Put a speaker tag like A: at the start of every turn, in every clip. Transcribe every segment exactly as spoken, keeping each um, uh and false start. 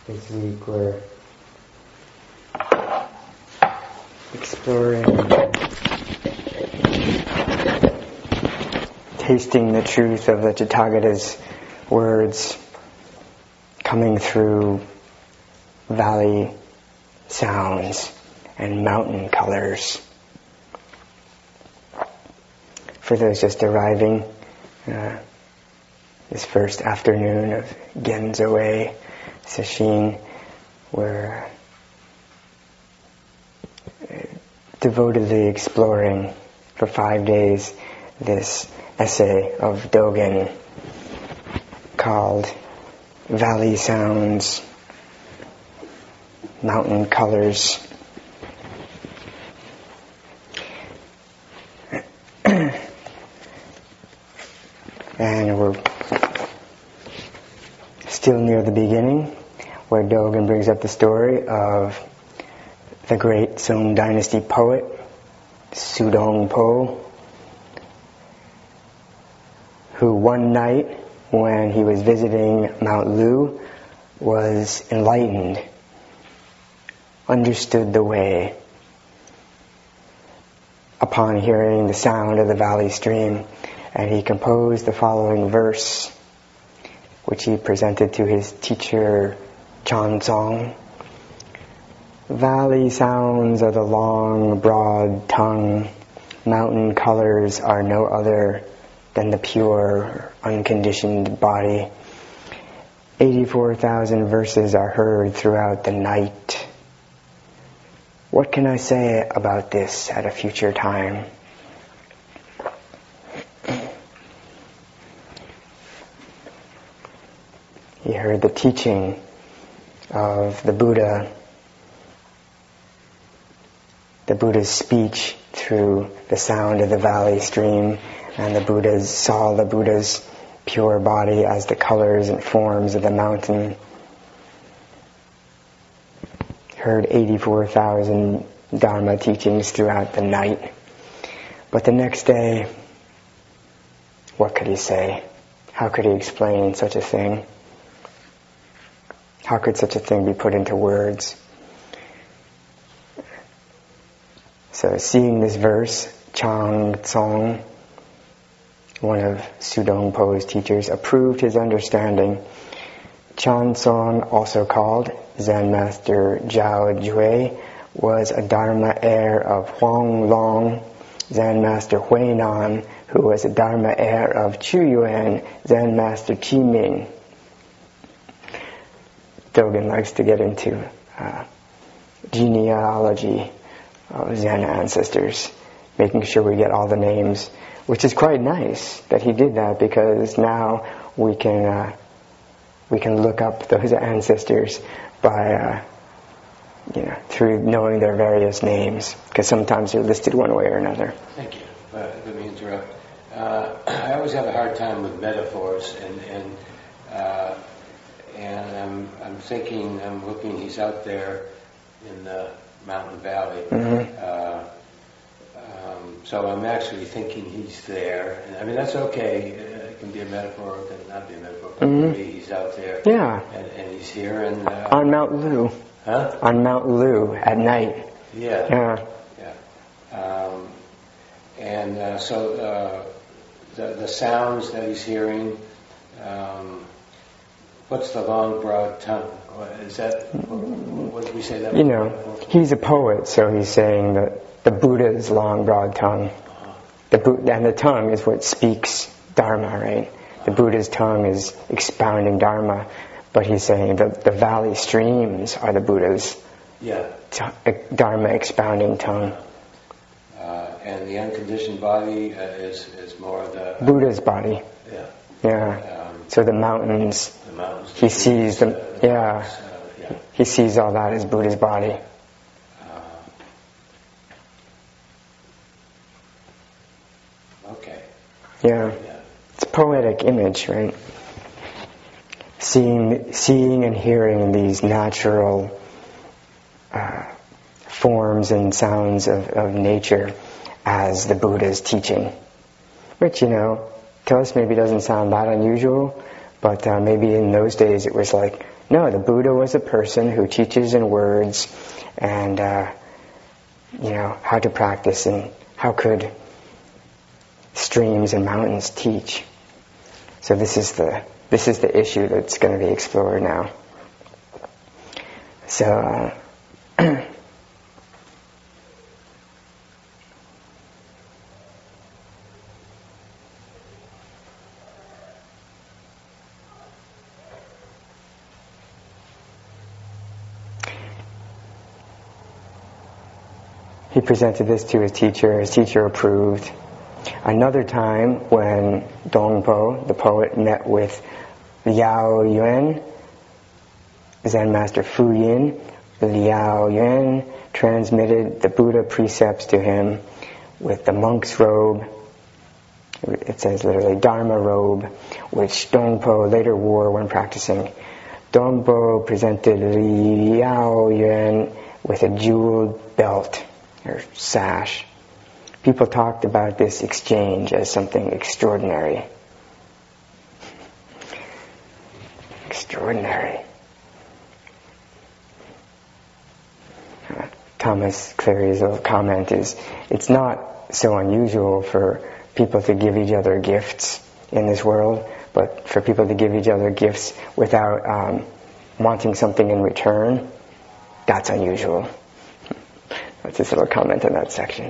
A: This week we're exploring, tasting the truth of the Tathagata's words coming through valley sounds and mountain colors. For those just arriving, uh, this first afternoon of Genzo-e Sesshin, we're devotedly exploring for five days this essay of Dogen called Valley Sounds, Mountain Colors. And we're still near the beginning, where Dogen brings up the story of the great Song Dynasty poet, Sudong Po, who one night when he was visiting Mount Lu was enlightened, understood the way upon hearing the sound of the valley stream, and he composed the following verse, which he presented to his teacher Chansong. Valley sounds are the long, broad tongue. Mountain colors are no other than the pure, unconditioned body. eighty-four thousand verses are heard throughout the night. What can I say about this at a future time? He heard the teaching of the Buddha, the Buddha's speech through the sound of the valley stream, and the Buddha saw the Buddha's pure body as the colors and forms of the mountain. Heard eighty-four thousand Dharma teachings throughout the night. But the next day, what could he say? How could he explain such a thing? How could such a thing be put into words? So seeing this verse, Chang Tsong, one of Sudong Po's teachers, approved his understanding. Chan Tsong, also called Zen Master Zhao Jue, was a Dharma heir of Huang Long, Zen Master Hui Nan, who was a Dharma heir of Chu Yuan, Zen Master Chi Ming. Dogen likes to get into uh, genealogy of Zen ancestors, making sure we get all the names, which is quite nice that he did that, because now we can uh, we can look up those ancestors by uh, you know through knowing their various names, because sometimes they're listed one way or another.
B: Thank you. Uh, let me interrupt. Uh, I always have a hard time with metaphors, and and uh, and I'm I'm thinking, I'm looking. He's out there in the mountain valley.
A: Mm-hmm.
B: Uh, um, so I'm actually thinking he's there. And I mean, that's okay. It can be a metaphor, it can not be a metaphor. But
A: Mm-hmm.
B: maybe he's out there.
A: Yeah.
B: And, and he's here. And uh,
A: On Mount Lu.
B: Huh?
A: On Mount Lu at night.
B: Yeah.
A: Yeah.
B: Yeah. Um, and uh, so uh, the the sounds that he's hearing. Um, what's the long, broad tongue? Is that, what did we say that?
A: You know, he's a poet, so he's saying that the Buddha's long, broad tongue. The Bu- and the tongue is what speaks Dharma, right? The Buddha's tongue is expounding Dharma, but he's saying that the valley streams are the Buddha's
B: yeah.
A: t- Dharma expounding tongue.
B: Uh, and the unconditioned body uh, is, is more the...
A: Buddha's body.
B: Yeah.
A: Yeah.
B: Um,
A: so the mountains,
B: the mountains.
A: he sees them,
B: uh,
A: yeah.
B: mountains, uh, yeah.
A: He sees all that as Buddha's body.
B: Uh, okay.
A: Yeah.
B: Yeah.
A: It's a poetic image, right? Seeing, seeing and hearing these natural uh, forms and sounds of, of nature as the Buddha's teaching. Which, you know, to us maybe doesn't sound that unusual, but uh, maybe in those days it was like No, the Buddha was a person who teaches in words, and uh, you know how to practice, and how could streams and mountains teach? So this is the this is the issue that's going to be explored now. So. Uh, He presented this to his teacher. His teacher approved. Another time when Dongpo, the poet, met with Liao Yuan, Zen master Fu Yin, Liao Yuan transmitted the Buddha precepts to him with the monk's robe. It says literally Dharma robe, which Dongpo later wore when practicing. Dongpo presented Liao Yuan with a jeweled belt or sash. People talked about this exchange as something extraordinary. Extraordinary. Uh, Thomas Cleary's little comment is, it's not so unusual for people to give each other gifts in this world, but for people to give each other gifts without um, wanting something in return, that's unusual. That's his little comment in that section.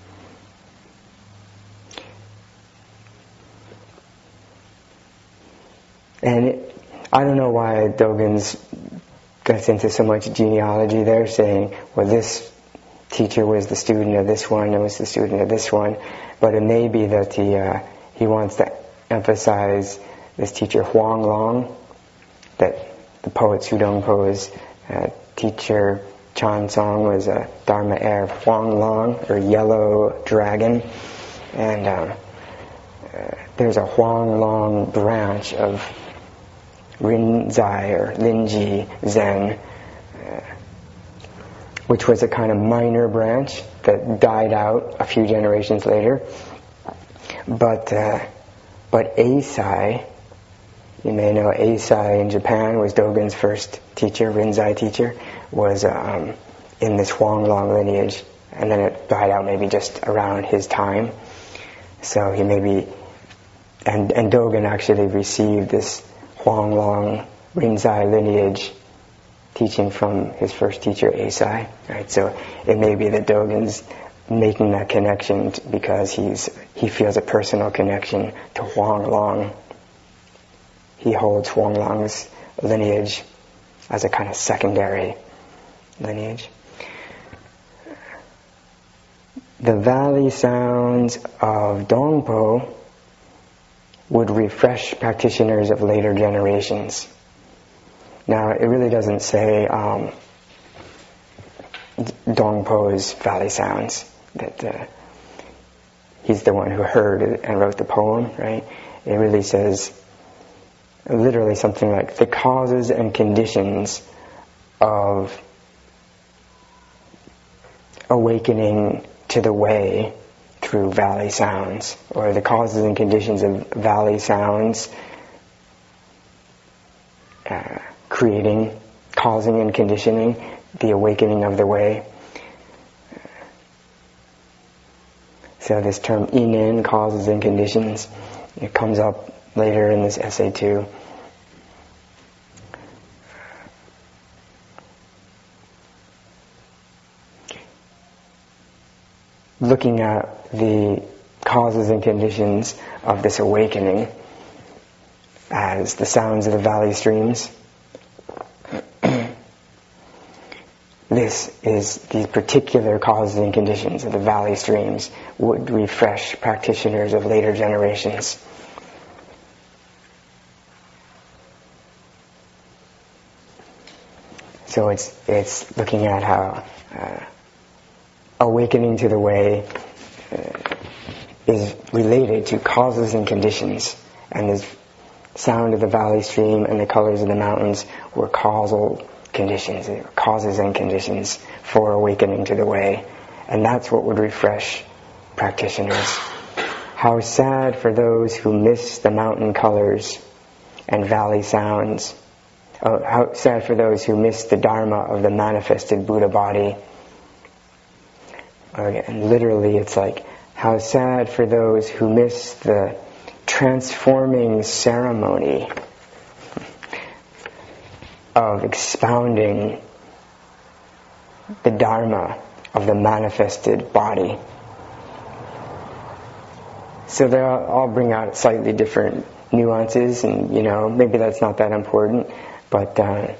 A: And it, I don't know why Dogen's gets into so much genealogy there, saying, well, this teacher was the student of this one and was the student of this one. But it may be that he, uh, he wants to emphasize this teacher Huang Long, that the poet Sudongpo's uh, teacher Chan Song was a Dharma heir of Huang Long, or Yellow Dragon. And um, uh, there's a Huang Long branch of Rinzai or Linji Zen, uh, which was a kind of minor branch that died out a few generations later. But uh, but Eisai, you may know Eisai in Japan was Dogen's first teacher, Rinzai teacher, was um, in this Huang Long lineage, and then it died out maybe just around his time. So he maybe, and, and Dogen actually received this Huang Long Rinzai lineage teaching from his first teacher Eisai, right? So it may be that Dogen's making that connection t- because he's he feels a personal connection to Huang Long. He holds Huang Long's lineage as a kind of secondary lineage. The valley sounds of Dongpo would refresh practitioners of later generations. Now, it really doesn't say um, Dongpo's valley sounds, that uh, he's the one who heard it and wrote the poem, right? It really says literally something like the causes and conditions of awakening to the way through valley sounds, or the causes and conditions of valley sounds uh, creating, causing and conditioning the awakening of the way. So this term inen, causes and conditions, it comes up later in this essay too. Looking at the causes and conditions of this awakening as the sounds of the valley streams, this is these particular causes and conditions of the valley streams would refresh practitioners of later generations. So it's it's looking at how uh, awakening to the way uh, is related to causes and conditions, and the sound of the valley stream and the colors of the mountains were causal conditions, causes and conditions for awakening to the way, and that's what would refresh practitioners. How sad for those who miss the mountain colors and valley sounds oh, how sad for those who miss the Dharma of the manifested Buddha body. Okay, and literally it's like, how sad for those who miss the transforming ceremony of expounding the Dharma of the manifested body. So they all, all bring out slightly different nuances, and you know, maybe that's not that important, but uh,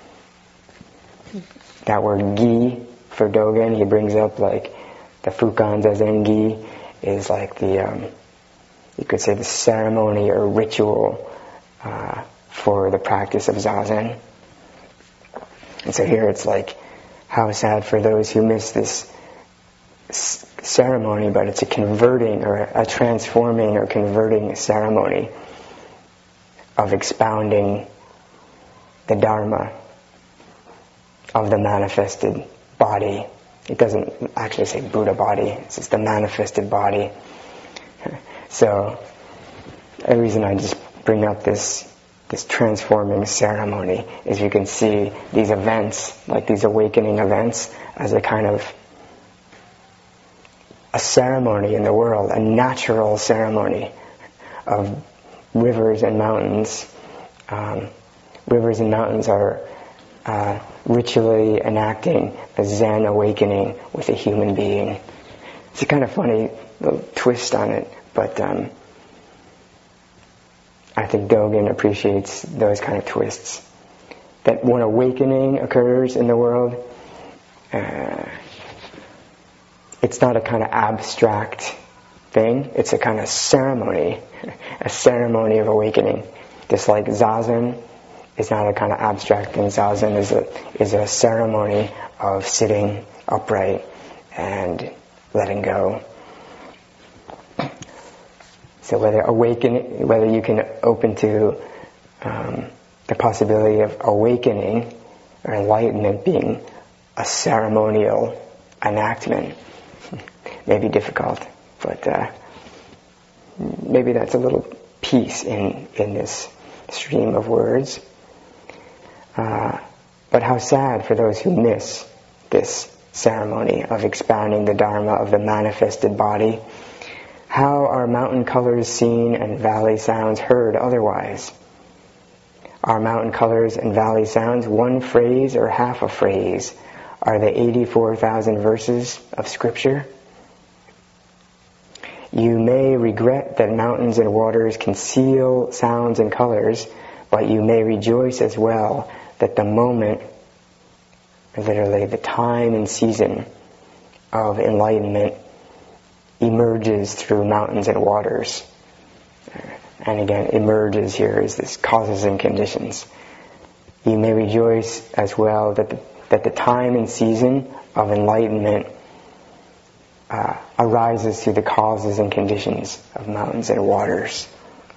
A: that word gi for Dogen, he brings up like the Fukan Zazen gi is like the, um, you could say the ceremony or ritual uh, for the practice of Zazen. And so here it's like, how sad for those who miss this s- ceremony, but it's a converting or a transforming or converting ceremony of expounding the Dharma of the manifested body. It doesn't actually say Buddha body, it's just the manifested body. So, the reason I just bring up this this transforming ceremony is you can see these events, like these awakening events, as a kind of a ceremony in the world, a natural ceremony of rivers and mountains. Um, rivers and mountains are uh, ritually enacting the Zen awakening with a human being. It's a kind of funny little twist on it, but um, I think Dogen appreciates those kind of twists. That when awakening occurs in the world, uh, it's not a kind of abstract thing, it's a kind of ceremony, a ceremony of awakening. Just like Zazen is not a kind of abstract thing. Zazen is a, is a ceremony of sitting upright and letting go. So whether awaken, whether you can open to um, the possibility of awakening or enlightenment being a ceremonial enactment may be difficult, but uh, maybe that's a little piece in in this stream of words. Uh, but how sad for those who miss this ceremony of expounding the Dharma of the manifested body. How are mountain colors seen and valley sounds heard otherwise? Are mountain colors and valley sounds one phrase or half a phrase? Are they eighty-four thousand verses of scripture? You may regret that mountains and waters conceal sounds and colors, but you may rejoice as well that the moment, literally the time and season of enlightenment emerges through mountains and waters. And again, emerges here is this causes and conditions. You may rejoice as well that the, that the time and season of enlightenment uh, arises through the causes and conditions of mountains and waters.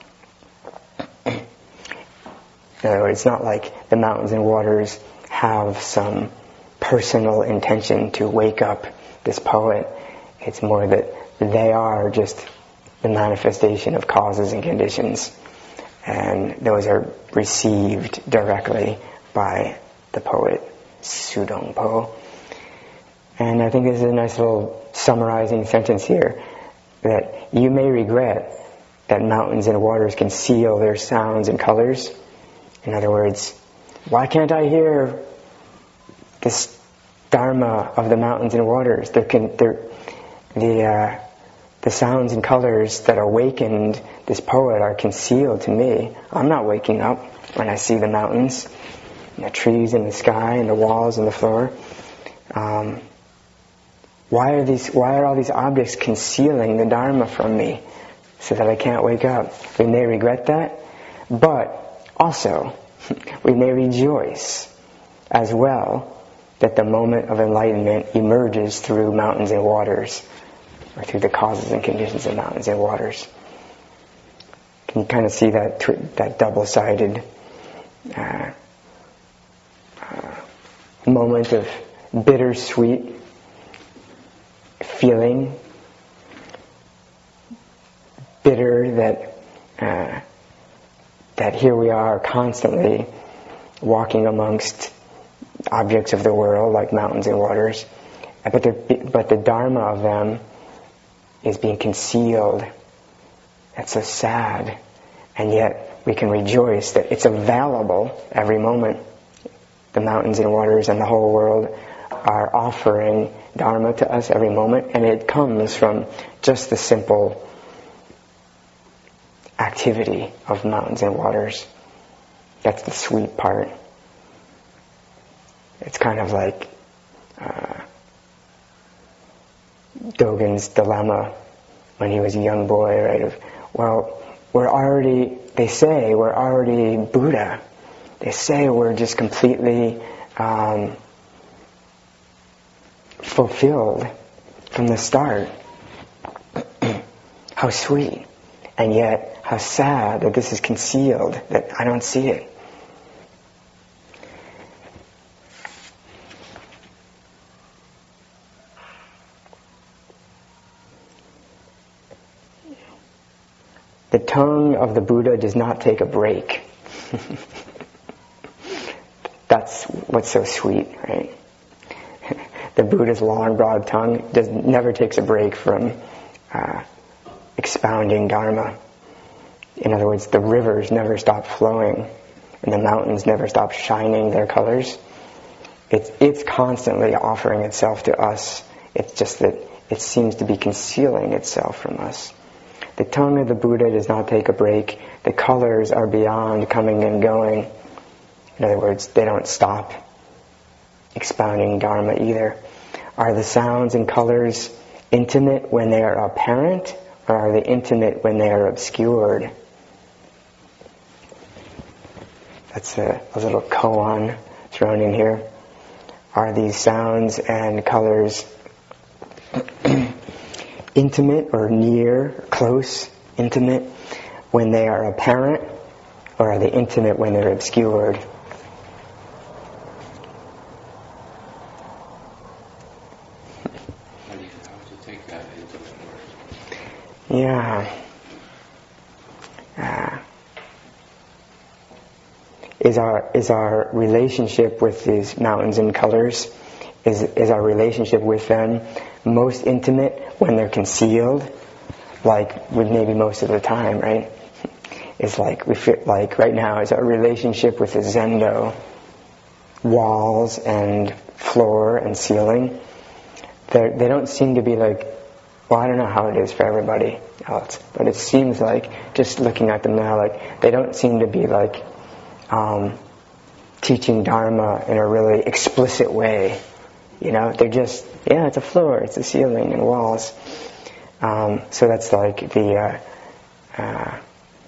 A: In other words, it's not like the mountains and waters have some personal intention to wake up this poet. It's more that they are just the manifestation of causes and conditions, and those are received directly by the poet Sudongpo. And I think this is a nice little summarizing sentence here, that you may regret that mountains and waters conceal their sounds and colors. In other words, why can't I hear this Dharma of the mountains and waters? They're, con- they're the uh, the sounds and colors that awakened this poet are concealed to me. I'm not waking up when I see the mountains, and the trees in the sky, and the walls and the floor. Um, why are these? Why are all these objects concealing the Dharma from me, so that I can't wake up? We may regret that, but also we may rejoice as well that the moment of enlightenment emerges through mountains and waters, or through the causes and conditions of mountains and waters. Can you kind of see that tw- that double-sided uh, uh, moment of bittersweet feeling? Bitter that uh, that here we are constantly walking amongst objects of the world like mountains and waters, but the, but the dharma of them is being concealed. That's so sad. And yet we can rejoice that it's available every moment. The mountains and waters and the whole world are offering dharma to us every moment, and it comes from just the simple activity of mountains and waters. That's the sweet part. It's kind of like uh, Dogen's dilemma when he was a young boy, right? Of, well, we're already, they say we're already Buddha. They say we're just completely um, fulfilled from the start. How sweet. And yet, how sad that this is concealed, that I don't see it. The tongue of the Buddha does not take a break. That's what's so sweet, right? The Buddha's long, broad tongue does, never takes a break from uh, expounding Dharma. In other words, the rivers never stop flowing, and the mountains never stop shining their colors. It's, it's constantly offering itself to us. It's just that it seems to be concealing itself from us. The tongue of the Buddha does not take a break. The colors are beyond coming and going. In other words, they don't stop expounding Dharma either. Are the sounds and colors intimate when they are apparent, or are they intimate when they are obscured? That's a, a little koan thrown in here. Are these sounds and colors intimate or near, close, intimate when they are apparent, or are they intimate when they're obscured?
B: How do you, how would you take that intimate word?
A: Yeah. Uh, is our is our relationship with these mountains and colors, is is our relationship with them most intimate when they're concealed, like with maybe most of the time, right? It's like we feel like right now is our relationship with the zendo, walls and floor and ceiling. They they don't seem to be like, well, I don't know how it is for everybody else, but it seems like, just looking at them now, like they don't seem to be like um, teaching Dharma in a really explicit way. You know, they're just, yeah, it's a floor, it's a ceiling and walls. Um, so that's like the uh, uh,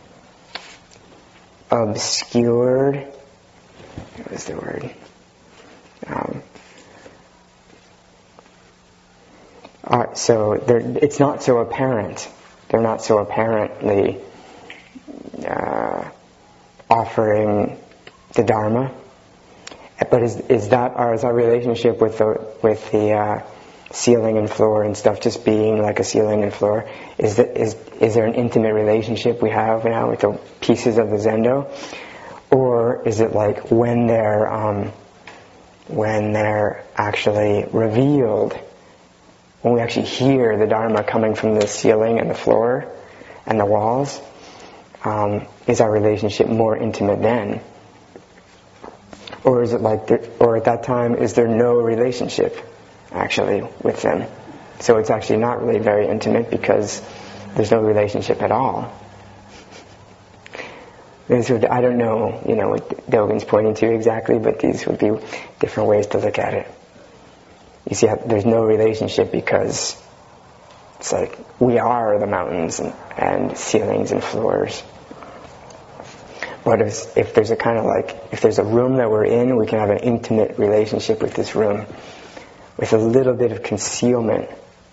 A: obscured, what was the word? Um, uh, so it's not so apparent. They're not so apparently uh, offering the Dharma. But is is that our, is our relationship with the with the uh, ceiling and floor and stuff just being like a ceiling and floor? Is that is is there an intimate relationship we have now with the pieces of the zendo, or is it like when they're um, when they're actually revealed, when we actually hear the Dharma coming from the ceiling and the floor and the walls? Um, is our relationship more intimate then? Or is it like, there, or at that time, is there no relationship actually with them? So it's actually not really very intimate because there's no relationship at all. These would, I don't know, you know, what Dogen's pointing to exactly, but these would be different ways to look at it. You see, there's no relationship because it's like we are the mountains and, and ceilings and floors. But if, if there's a kind of like, if there's a room that we're in, we can have an intimate relationship with this room, with a little bit of concealment.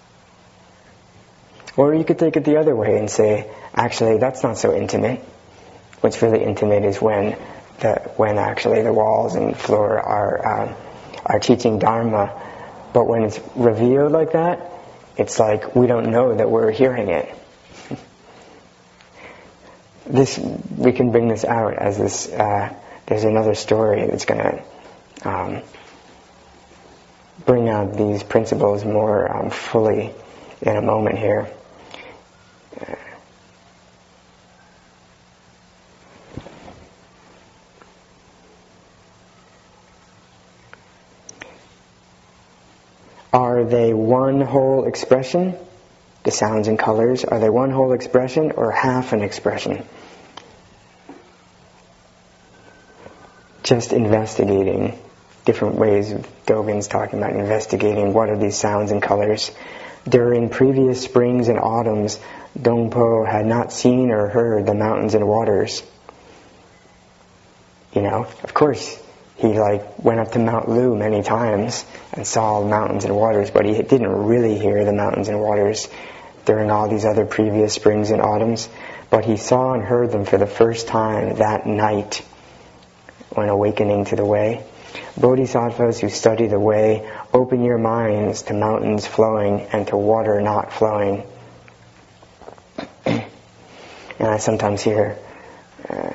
A: Or you could take it the other way and say, actually, that's not so intimate. What's really intimate is when the when actually the walls and floor are um, are teaching Dharma. But when it's revealed like that, it's like we don't know that we're hearing it. This, we can bring this out as this uh, there's another story that's going to um, bring out these principles more um, fully in a moment here. Uh, Are they one whole expression? The sounds and colors, are they one whole expression or half an expression? Just investigating different ways of Dogen's talking about investigating what are these sounds and colors. During previous springs and autumns, Dongpo had not seen or heard the mountains and waters. You know, of course, he like went up to Mount Lu many times and saw mountains and waters, but he didn't really hear the mountains and waters during all these other previous springs and autumns. But he saw and heard them for the first time that night when awakening to the way. Bodhisattvas who study the way, open your minds to mountains flowing and to water not flowing. And I sometimes hear uh,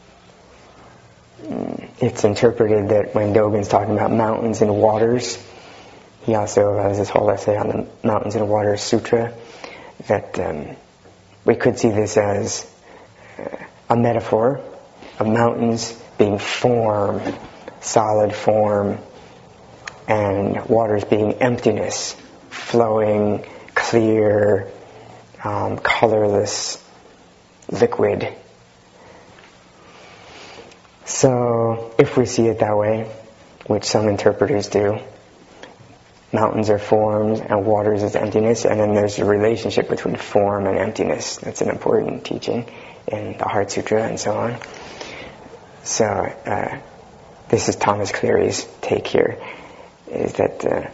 A: it's interpreted that when Dogen's talking about mountains and waters, he also has this whole essay on the Mountains and Waters Sutra, that um, we could see this as uh, a metaphor of mountains being form, solid form, and waters being emptiness, flowing, clear, um, colorless, liquid. So, if we see it that way, which some interpreters do, mountains are forms and waters is emptiness, and then there's a relationship between form and emptiness. That's an important teaching in the Heart Sutra and so on. So, uh, this is Thomas Cleary's take here, is that uh,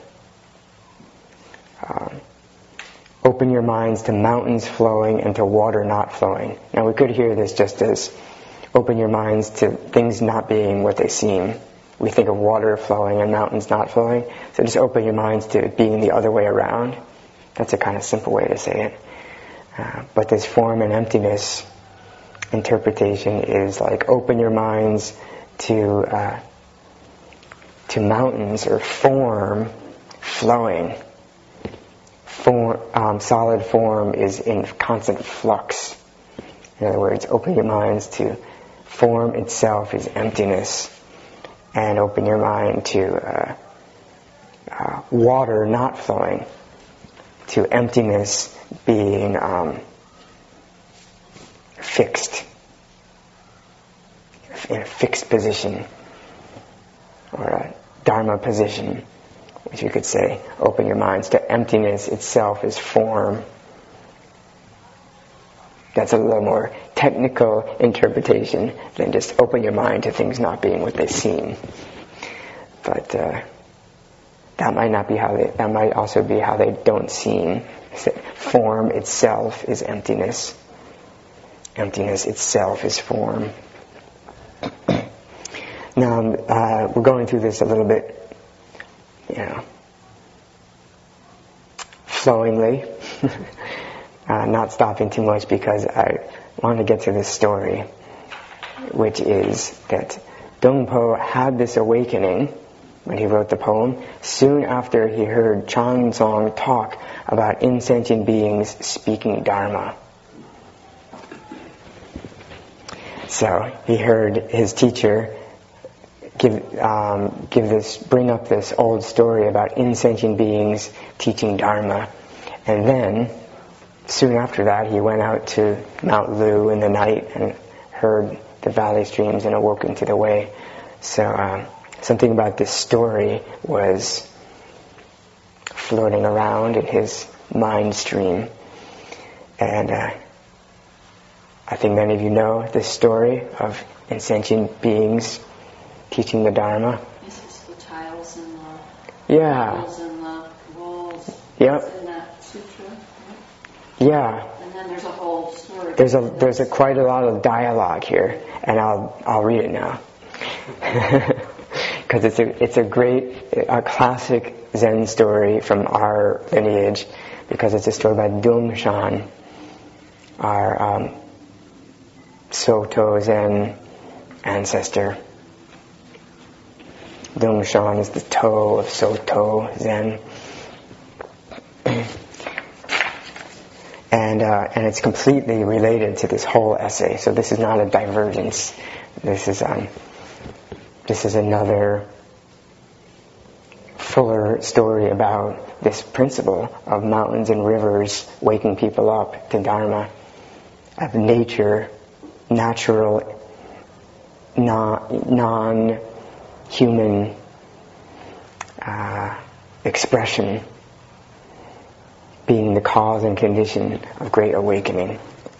A: um, open your minds to mountains flowing and to water not flowing. Now we could hear this just as open your minds to things not being what they seem. We think of water flowing and mountains not flowing, so just open your minds to it being the other way around. That's a kind of simple way to say it. Uh, but this form and emptiness interpretation is like open your minds to uh, to mountains or form flowing. Form, um, solid form is in constant flux. In other words, open your minds to form itself is emptiness, and open your mind to uh, uh, water not flowing, to emptiness being um, fixed, in a fixed position, or a Dharma position, which you could say. Open your minds to emptiness itself is form. That's a little more technical interpretation than just open your mind to things not being what they seem. But uh, that might not be how they, that might also be how they don't seem. Form itself is emptiness. Emptiness itself is form. Now, uh, we're going through this a little bit, you know, flowingly. Uh, not stopping too much because I want to get to this story, which is that Dongpo had this awakening when he wrote the poem soon after he heard Chanzong talk about insentient beings speaking Dharma. So he heard his teacher give um, give this bring up this old story about insentient beings teaching Dharma, and then soon after that, he went out to Mount Lu in the night and heard the valley streams and awoke into the way. So um, something about this story was floating around in his mind stream. And uh, I think many of you know this story of insentient beings teaching the Dharma.
C: This is the tiles and the
A: yeah.
C: walls and the walls.
A: Yep.
C: It's in that sutra.
A: Yeah.
C: And then there's a whole story.
A: There's a there's a quite a lot of dialogue here, and I'll I'll read it now, because it's a it's a great a classic Zen story from our lineage, because it's a story by Dongshan, our um, Soto Zen ancestor, Dongshan is the toe of Soto Zen. And, uh, and it's completely related to this whole essay. So this is not a divergence. This is, um, this is another fuller story about this principle of mountains and rivers waking people up to Dharma, of nature, natural, non, non-human uh, expression being the cause and condition of great awakening.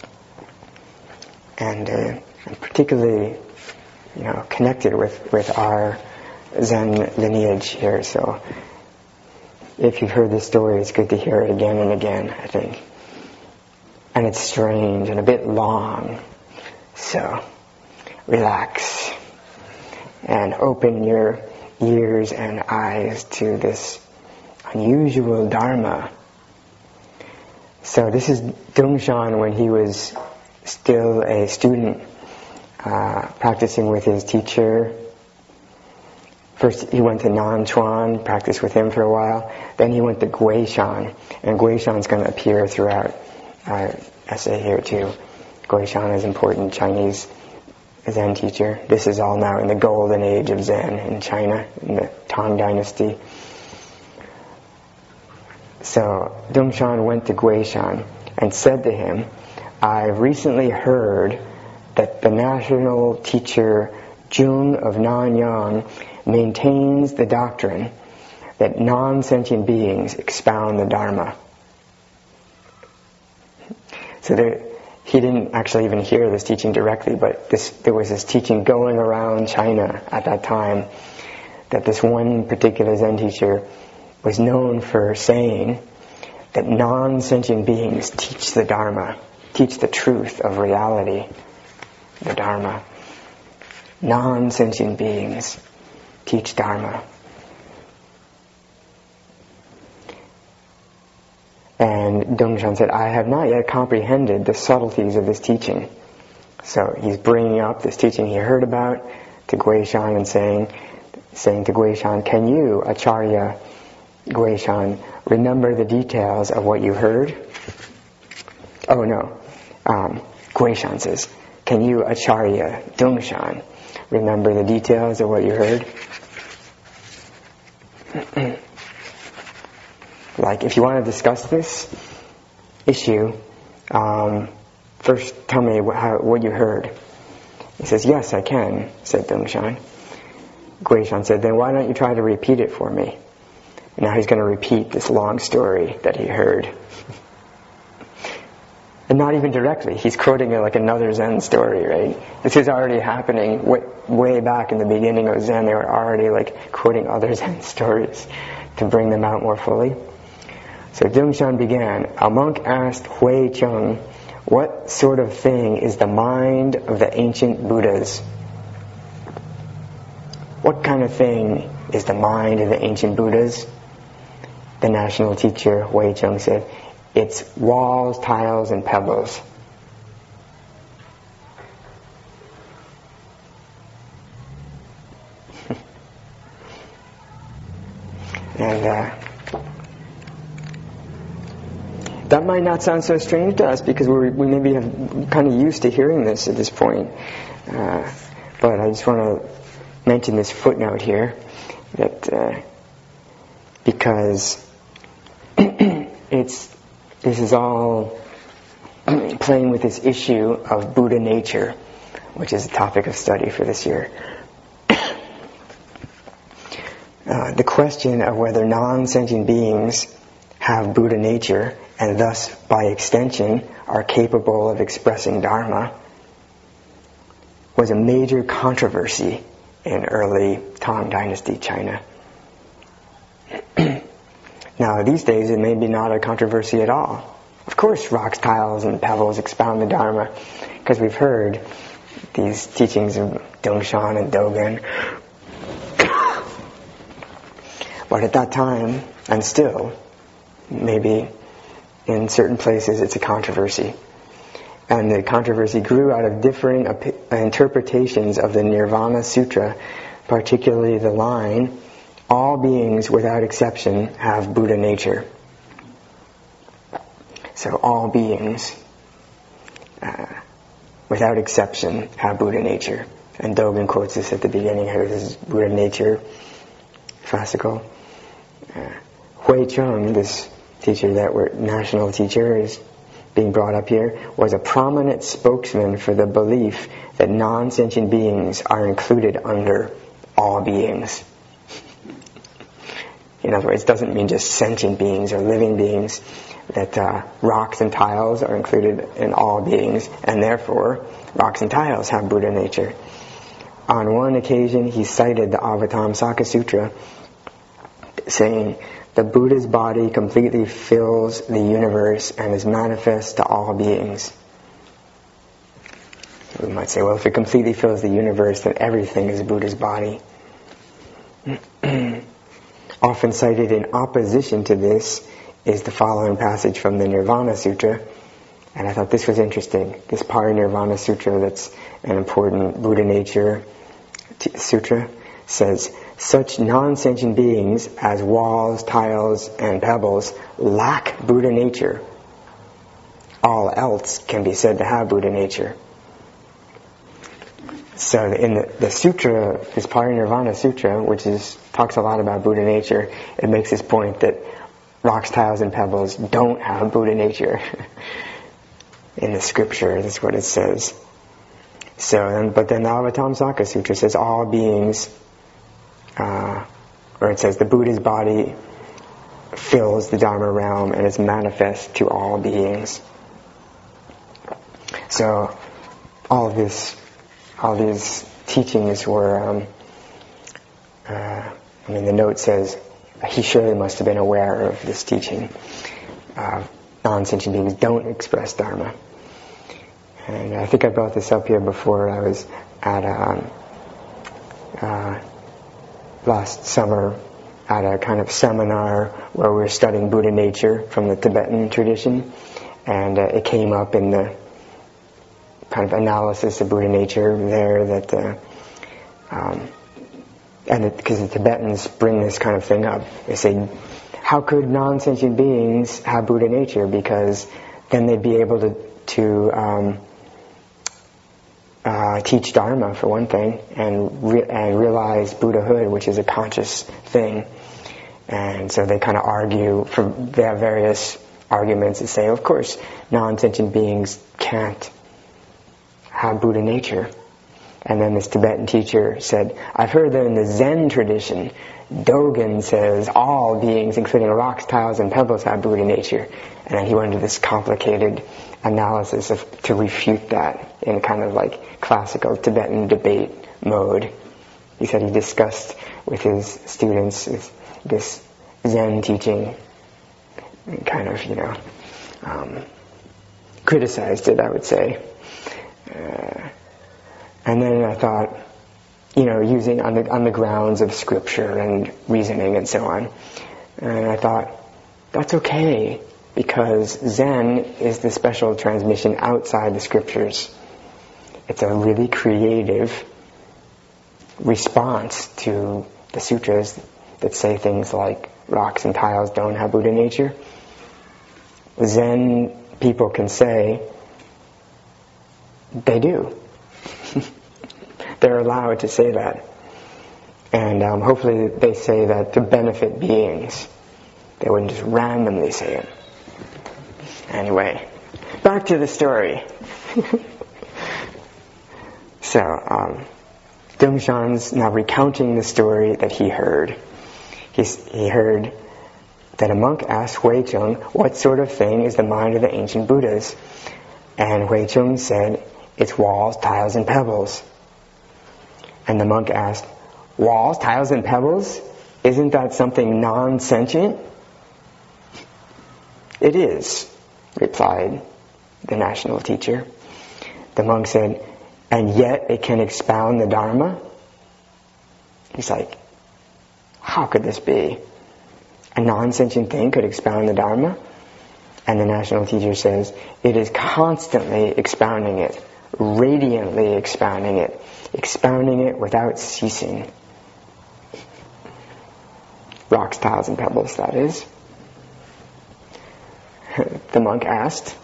A: And, uh, and particularly, you know, connected with, with our Zen lineage here. So if you've heard this story, it's good to hear it again and again, I think. And it's strange and a bit long. So relax and open your ears and eyes to this unusual Dharma. So this is Dongshan when he was still a student, uh, practicing with his teacher. First he went to Nanchuan, practiced with him for a while. Then he went to Guishan, and Guishan's going to appear throughout our essay here too. Guishan is an important Chinese Zen teacher. This is all now in the golden age of Zen in China, in the Tang Dynasty. So Dongshan went to Guishan and said to him, "I've recently heard that the national teacher Jung of Nanyang maintains the doctrine that non-sentient beings expound the Dharma." So there, he didn't actually even hear this teaching directly, but this, there was this teaching going around China at that time, that this one particular Zen teacher was known for saying that non-sentient beings teach the Dharma, teach the truth of reality, the Dharma. Non-sentient beings teach Dharma. And Dongshan said, "I have not yet comprehended the subtleties of this teaching." So he's bringing up this teaching he heard about to Guishan and saying, saying to Guishan, "Can you, Acharya Guishan, remember the details of what you heard?" Oh no, um, Guishan says, "Can you, Acharya Dongshan, remember the details of what you heard?" Like, if you want to discuss this issue, um, first tell me what, how, what you heard. He says, "Yes, I can," said Dongshan. Guishan said, "Then why don't you try to repeat it for me?" And now he's going to repeat this long story that he heard. And not even directly. He's quoting it like another Zen story, right? This is already happening way, way back in the beginning of Zen. They were already like quoting other Zen stories to bring them out more fully. So Dongshan began. A monk asked Hui Cheng, "What sort of thing is the mind of the ancient Buddhas?" What kind of thing is the mind of the ancient Buddhas? The national teacher, Hui Cheng, said, "It's walls, tiles, and pebbles." and uh, that might not sound so strange to us because we're, we maybe have kind of used to hearing this at this point. Uh, but I just want to mention this footnote here, that uh, because it's this is all playing with this issue of Buddha nature, which is a topic of study for this year. Uh, the question of whether non-sentient beings have Buddha nature and thus, by extension, are capable of expressing Dharma was a major controversy in early Tang Dynasty China. Now, these days, it may be not a controversy at all. Of course, rocks, tiles, and pebbles expound the Dharma, because we've heard these teachings of Dongshan and Dogen. But at that time, and still, maybe in certain places, it's a controversy. And the controversy grew out of differing op- interpretations of the Nirvana Sutra particularly the line, all beings without exception have Buddha nature. So all beings, uh, without exception, have Buddha nature. And Dogen quotes this at the beginning, how this is Buddha nature, classical. Uh, Hui Chung, this teacher that we're, national teacher, is being brought up here, was a prominent spokesman for the belief that non-sentient beings are included under all beings. In other words, it doesn't mean just sentient beings or living beings, that uh, rocks and tiles are included in all beings, and therefore rocks and tiles have Buddha nature. On one occasion, he cited the Avatamsaka Sutra, saying, the Buddha's body completely fills the universe and is manifest to all beings. We might say, well, if it completely fills the universe, then everything is Buddha's body. Often cited in opposition to this is the following passage from the Nirvana Sutra. And I thought this was interesting. This Parinirvana Sutra, that's an important Buddha nature t- sutra, says, such non-sentient beings as walls, tiles, and pebbles lack Buddha nature. All else can be said to have Buddha nature. So in the, the sutra, this Parinirvana Sutra, which is talks a lot about Buddha nature, it makes this point that rocks, tiles, and pebbles don't have Buddha nature. In the scripture, that's what it says. So, but then the Avatamsaka Sutra says all beings, uh, or it says the Buddha's body fills the Dharma realm and is manifest to all beings. So, all of this, all these teachings were, um, uh, I mean, the note says he surely must have been aware of this teaching. Uh, non-sentient beings don't express Dharma. And I think I brought this up here before. I was at um, uh, last summer at a kind of seminar where we were studying Buddha nature from the Tibetan tradition, and uh, it came up in the kind of analysis of Buddha nature there that, uh, um, and because the Tibetans bring this kind of thing up. They say, how could non-sentient beings have Buddha nature? Because then they'd be able to to um, Uh, teach Dharma, for one thing, and, re- and realize Buddhahood, which is a conscious thing. And so they kind of argue, from they have various arguments that say, of course, non-sentient beings can't have Buddha nature. And then this Tibetan teacher said, I've heard that in the Zen tradition, Dogen says all beings, including rocks, tiles, and pebbles, have Buddha nature. And then he went into this complicated analysis of, to refute that in kind of like classical Tibetan debate mode. He said he discussed with his students this, this Zen teaching and kind of, you know, um, criticized it, I would say. Uh, and then I thought, you know, using on the on the grounds of scripture and reasoning and so on. And I thought, that's okay, because Zen is the special transmission outside the scriptures. It's a really creative response to the sutras that say things like rocks and tiles don't have Buddha nature. Zen people can say they do. They're allowed to say that. And um, hopefully they say that to benefit beings. They wouldn't just randomly say it. Anyway, back to the story. so, um, Dongshan's now recounting the story that he heard. He's, he heard that a monk asked Hui Chung, what sort of thing is the mind of the ancient Buddhas? And Hui Chung said, it's walls, tiles, and pebbles. And the monk asked, walls, tiles, and pebbles? Isn't that something non-sentient? It is, replied the national teacher. The monk said, and yet it can expound the Dharma? He's like, how could this be? A non-sentient thing could expound the Dharma? And the national teacher says, it is constantly expounding it, radiantly expounding it, expounding it without ceasing. rocks, tiles, and pebbles, that is. The monk asked,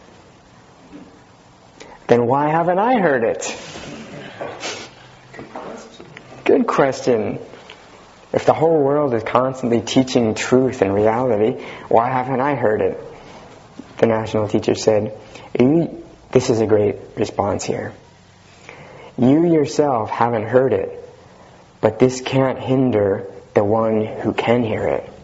A: then why haven't I heard it? Good question. If the whole world is constantly teaching truth and reality, why haven't I heard it? The national teacher said, you, this is a great response here. You yourself haven't heard it, but this can't hinder the one who can hear it.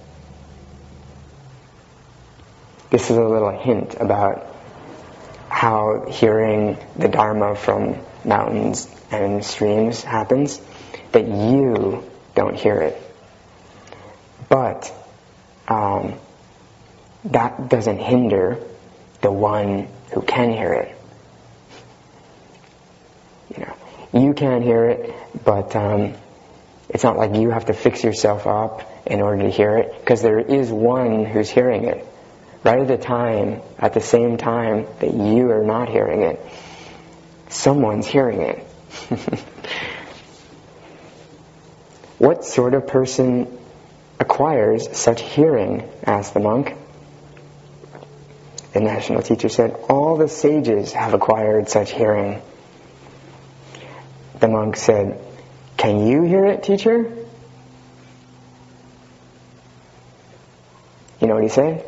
A: This is a little hint about how hearing the Dharma from mountains and streams happens, that you don't hear it. But um, that doesn't hinder the one who can hear it. You know, you can't hear it, but um, it's not like you have to fix yourself up in order to hear it, because there is one who's hearing it. Right at the time, at the same time that you are not hearing it, someone's hearing it. What sort of person acquires such hearing? Asked the monk. The national teacher said, all the sages have acquired such hearing. The monk said, can you hear it, teacher? You know what he said?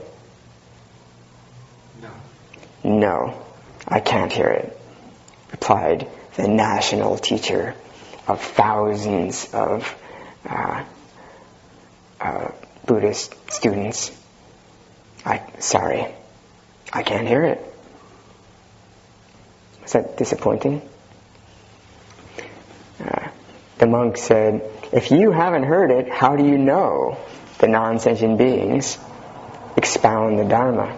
B: No.
A: No, I can't hear it, replied the national teacher of thousands of uh, uh, Buddhist students. I sorry, I can't hear it. Was that disappointing? Uh, the monk said, if you haven't heard it, how do you know the non-sentient beings expound the Dharma?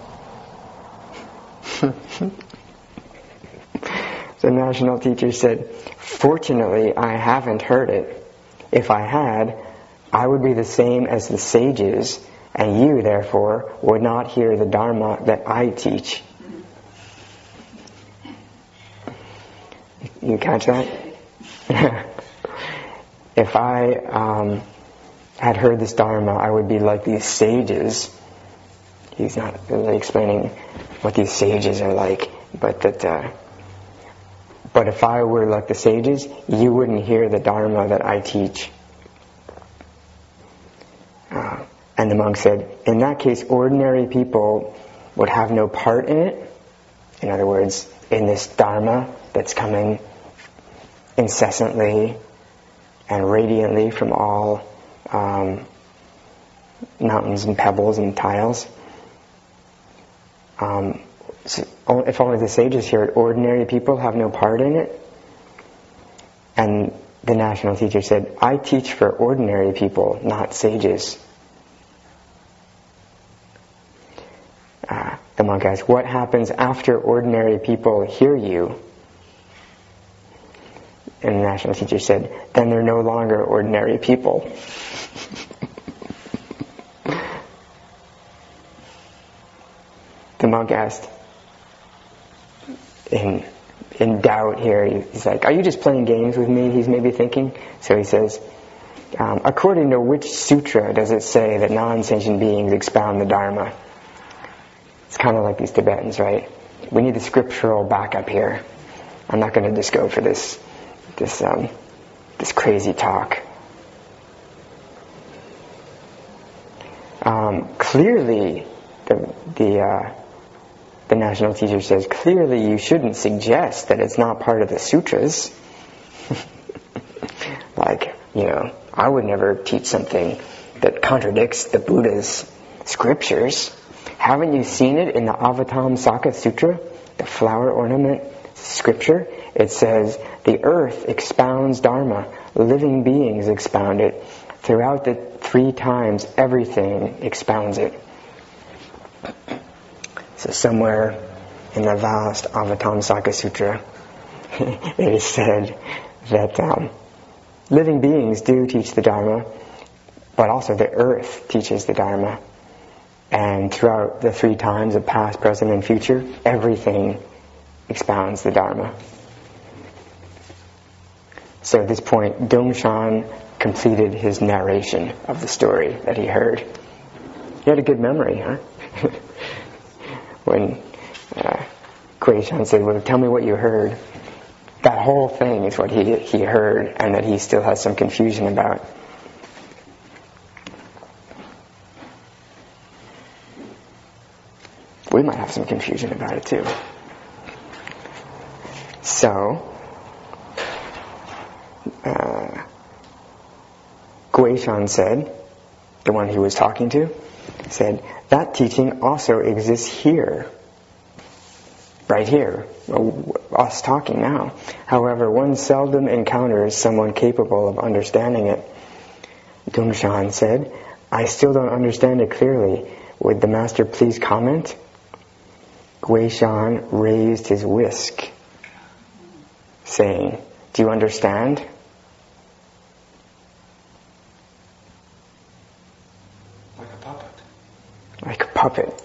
A: The national teacher said, fortunately, I haven't heard it. If I had, I would be the same as the sages, and you, therefore, would not hear the Dharma that I teach. You catch that? If I um, had heard this Dharma, I would be like these sages. He's not really explaining what these sages are like, but that. Uh, but if I were like the sages, you wouldn't hear the Dharma that I teach. Uh, and the monk said, in that case, ordinary people would have no part in it. In other words, in this Dharma that's coming incessantly and radiantly from all um, mountains and pebbles and tiles. Um, so if only the sages hear it, ordinary people have no part in it. And the national teacher said, I teach for ordinary people, not sages. Uh, the monk asked, what happens after ordinary people hear you? And the national teacher said, then they're no longer ordinary people. The monk asked, in in doubt here, he's like, are you just playing games with me? He's maybe thinking. So he says, um, according to which sutra does it say that non-sentient beings expound the Dharma? It's kind of like these Tibetans, right? We need the scriptural backup here. I'm not going to just go for this this um, this crazy talk. Um, clearly, the the uh, the national teacher says, clearly you shouldn't suggest that it's not part of the sutras. Like, you know, I would never teach something that contradicts the Buddha's scriptures. Haven't you seen it in the Avatamsaka Sutra, the flower ornament scripture? It says, the earth expounds Dharma, living beings expound it. Throughout the three times, everything expounds it. So somewhere in the vast Avatamsaka Sutra, it is said that um, living beings do teach the Dharma, but also the earth teaches the Dharma. And throughout the three times of past, present, and future, everything expounds the Dharma. So at this point, Dongshan completed his narration of the story that he heard. He had a good memory, huh? When uh, Guishan said, well, tell me what you heard. That whole thing is what he, he heard, and that he still has some confusion about. We might have some confusion about it too. So, uh, Guishan said, the one he was talking to, said, that teaching also exists here. Right here, us talking now. However, one seldom encounters someone capable of understanding it. Dongshan said, I still don't understand it clearly. Would the master please comment? Guishan raised his whisk, saying, do you understand?
B: Like a puppet.
A: Like a puppet.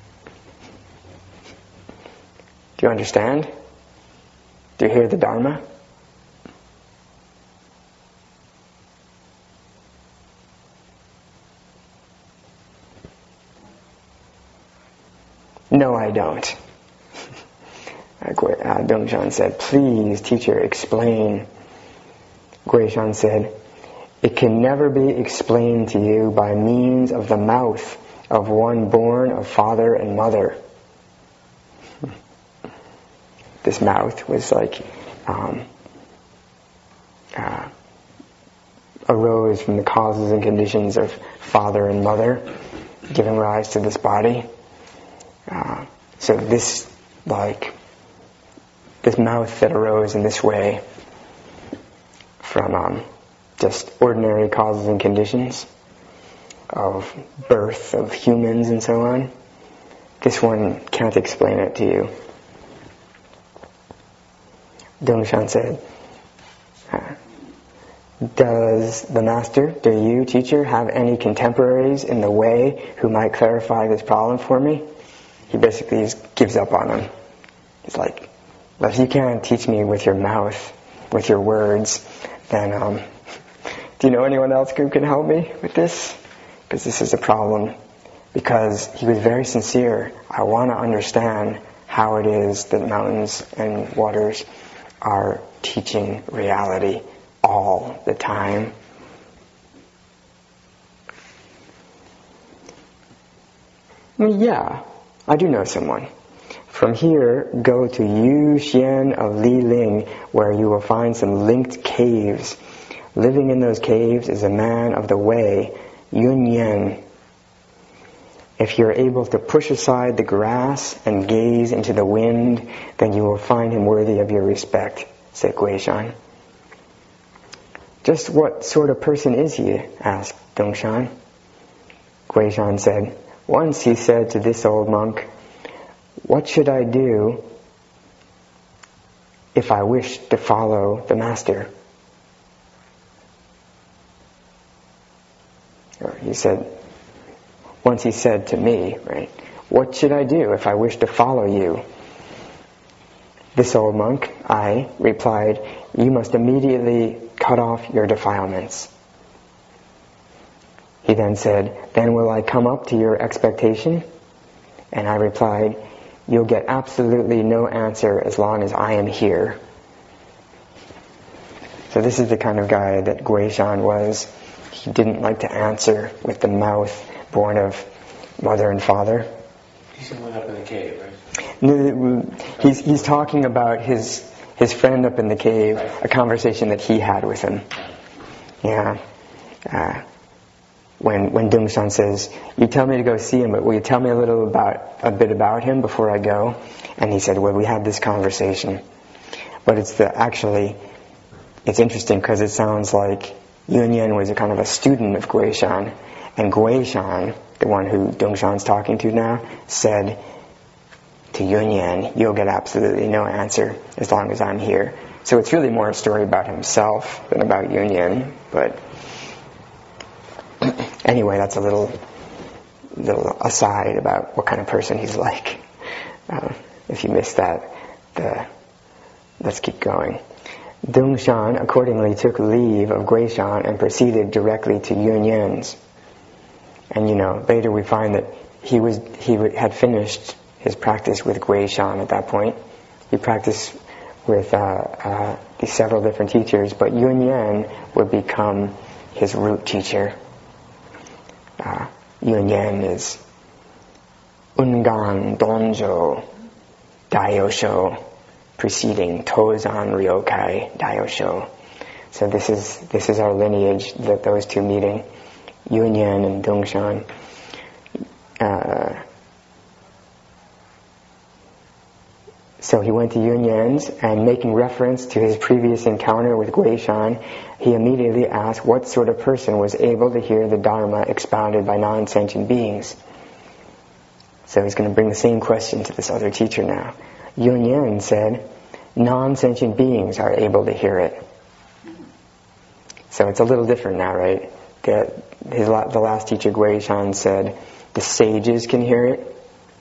A: Do you understand? Do you hear the Dharma? No, I don't. uh, Dongshan said, please, teacher, explain. Guishan said, it can never be explained to you by means of the mouth of one born of father and mother. This mouth was like um, uh, arose from the causes and conditions of father and mother, giving rise to this body. Uh, so this, like, this mouth that arose in this way from um, just ordinary causes and conditions of birth of humans and so on, this one can't explain it to you. Dongshan said, uh, does the master, do you, teacher, have any contemporaries in the way who might clarify this problem for me? He basically just gives up on him. He's like, well, if you can't teach me with your mouth, with your words, then um, do you know anyone else who can help me with this? Because this is a problem. Because he was very sincere. I want to understand how it is that mountains and waters are teaching reality all the time. Yeah, I do know someone. From here, go to Yu Xian of Li Ling, where you will find some linked caves. Living in those caves is a man of the way, Yun Yan. If you're able to push aside the grass and gaze into the wind, then you will find him worthy of your respect, said Guishan. Just what sort of person is he? Asked Dongshan. Guishan said, once he said to this old monk, what should I do if I wish to follow the master? Or he said, once he said to me, right, what should I do if I wish to follow you? This old monk, I, replied, you must immediately cut off your defilements. He then said, then will I come up to your expectation? And I replied, you'll get absolutely no answer as long as I am here. So this is the kind of guy that Guishan was. He didn't like to answer with the mouth, born of mother and father.
B: He's the one up in the cave, right?
A: No, he's he's talking about his his friend up in the cave, a conversation that he had with him. Yeah. Uh, when when Dongshan says, "You tell me to go see him, but will you tell me a little about a bit about him before I go?" And he said, "Well, we had this conversation." But it's the actually, it's interesting because it sounds like Yun Yan was a kind of a student of Guishan. And Guishan, the one who Dongshan's talking to now, said to Yun Yan, you'll get absolutely no answer as long as I'm here. So it's really more a story about himself than about Yun Yan. But anyway, that's a little little aside about what kind of person he's like. Uh, if you missed that, the, let's keep going. Dongshan accordingly took leave of Guishan and proceeded directly to Yunyan's. And you know, later we find that he was he had finished his practice with Guishan at that point. He practiced with uh, uh, these several different teachers, but Yunyan would become his root teacher. Uh, Yunyan is Ungan Donjo Daiyosho, preceding Tozan Ryokai Daiyosho. So this is this is our lineage, that those two meeting, Yunyan and Dongshan. Uh, so he went to Yunyan's, and making reference to his previous encounter with Guishan, he immediately asked what sort of person was able to hear the Dharma expounded by non-sentient beings. So he's going to bring the same question to this other teacher now. Yunyan said, non-sentient beings are able to hear it. So it's a little different now, right? The, his, the last teacher, Guishan, said, the sages can hear it.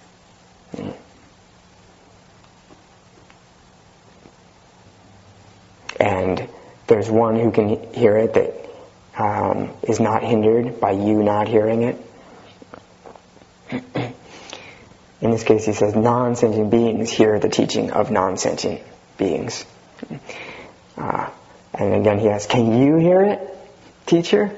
A: And there's one who can hear it that um, is not hindered by you not hearing it. In this case, he says non-sentient beings hear the teaching of non-sentient beings. Uh, and again, he asks, can you hear it, teacher?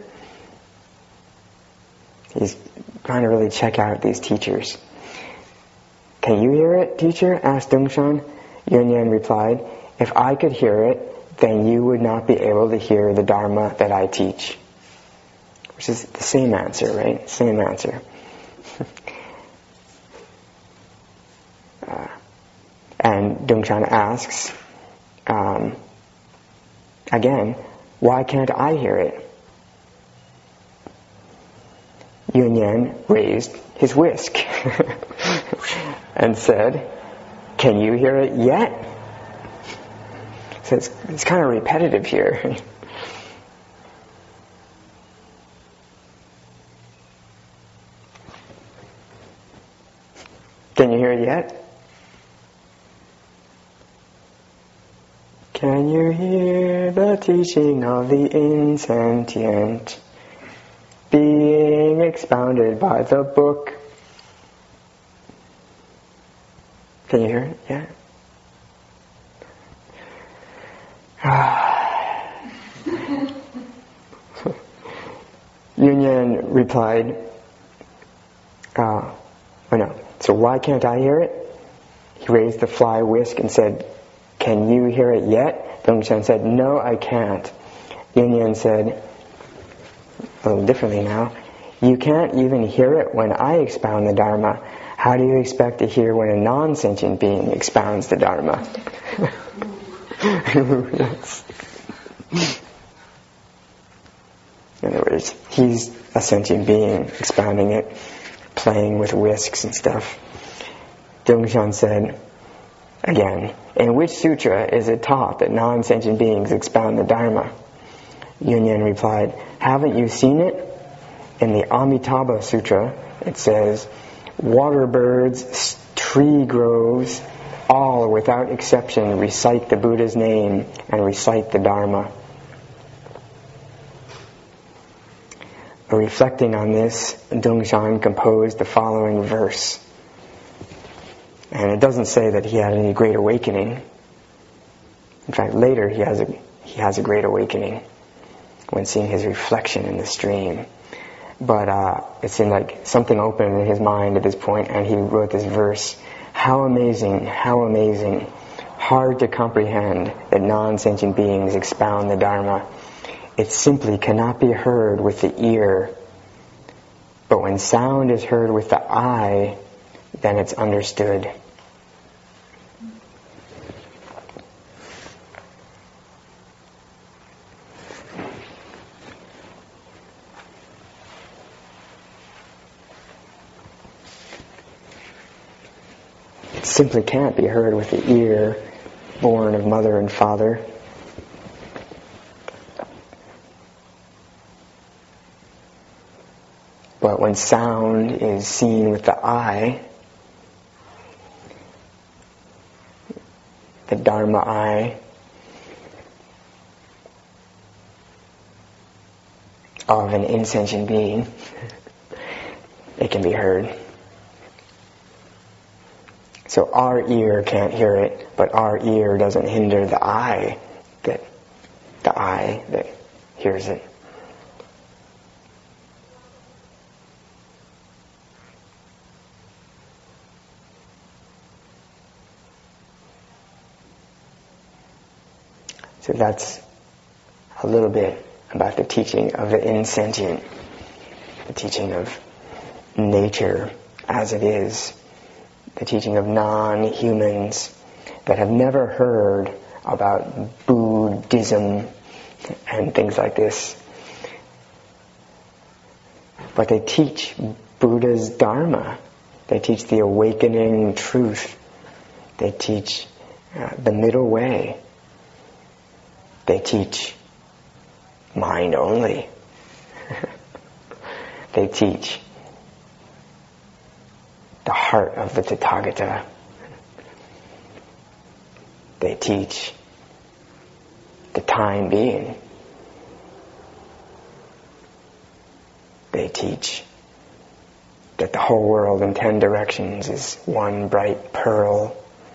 A: He's trying to really check out these teachers. Can you hear it, teacher? Asked Dongshan. Yunyan replied, if I could hear it, then you would not be able to hear the Dharma that I teach. Which is the same answer, right? Same answer. uh, and Dongshan asks, um, again, why can't I hear it? Yunyan raised his whisk and said, can you hear it yet? So it's, it's kind of repetitive here. Can you hear it yet? Can you hear the teaching of the insentient being expounded by the book? Can you hear it yet? Yunyan replied, uh, oh no, so why can't I hear it? He raised the fly whisk and said, can you hear it yet? Dongshan said, no, I can't. Yunyan said, a little differently now, you can't even hear it when I expound the Dharma. How do you expect to hear when a non-sentient being expounds the Dharma? In other words, he's a sentient being expounding it, playing with whisks and stuff. Dongshan said, again, in which sutra is it taught that non-sentient beings expound the Dharma? Yunyan replied, haven't you seen it? In the Amitabha Sutra, it says, water birds, tree groves, all without exception recite the Buddha's name and recite the Dharma. Reflecting on this, Dongshan composed the following verse. And it doesn't say that he had any great awakening. In fact, later he has a he has a great awakening when seeing his reflection in the stream. But uh, it seemed like something opened in his mind at this point, and he wrote this verse. How amazing, how amazing, hard to comprehend that non-sentient beings expound the Dharma. It simply cannot be heard with the ear, but when sound is heard with the eye, then it's understood. It simply can't be heard with the ear, born of mother and father. But when sound is seen with the eye, the Dharma eye, of an insentient being, it can be heard. So our ear can't hear it, but our ear doesn't hinder the eye that the eye that hears it. So that's a little bit about the teaching of the insentient, the teaching of nature as it is, the teaching of non-humans that have never heard about Buddhism and things like this. But they teach Buddha's Dharma. They teach the awakening truth. They teach uh, the middle way. They teach mind only. They teach the heart of the Tathagata. They teach the time being. They teach that the whole world in ten directions is one bright pearl.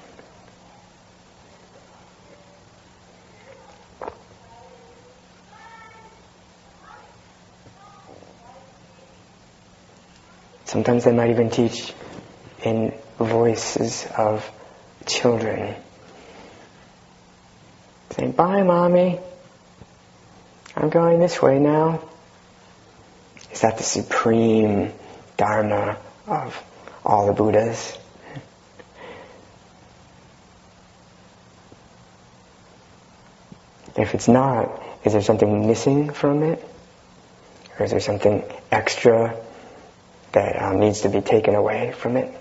A: Sometimes they might even teach in voices of children, saying, "Bye, Mommy. I'm going this way now." Is that the supreme Dharma of all the Buddhas? If it's not, is there something missing from it? Or is there something extra that um, needs to be taken away from it?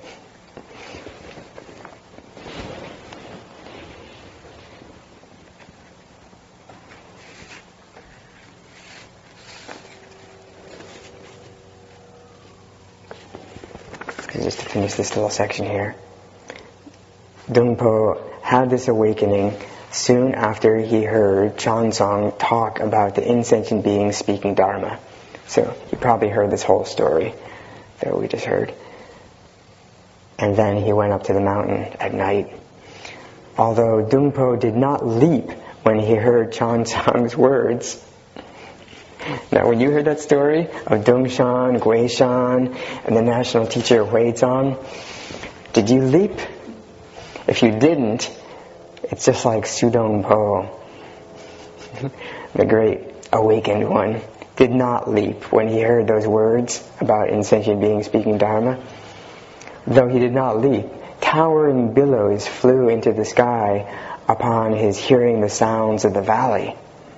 A: And just to finish this little section here, Dungpo had this awakening soon after he heard Chansong talk about the insentient being speaking Dharma. So he probably heard this whole story that we just heard. And then he went up to the mountain at night. Although Dungpo did not leap when he heard Chansong's words. Now when you heard that story of Dongshan, Guishan, and the national teacher Huizang, did you leap? If you didn't, it's just like Sudongpo, the great awakened one, did not leap when he heard those words about insentient beings speaking Dharma. Though he did not leap, towering billows flew into the sky upon his hearing the sounds of the valley.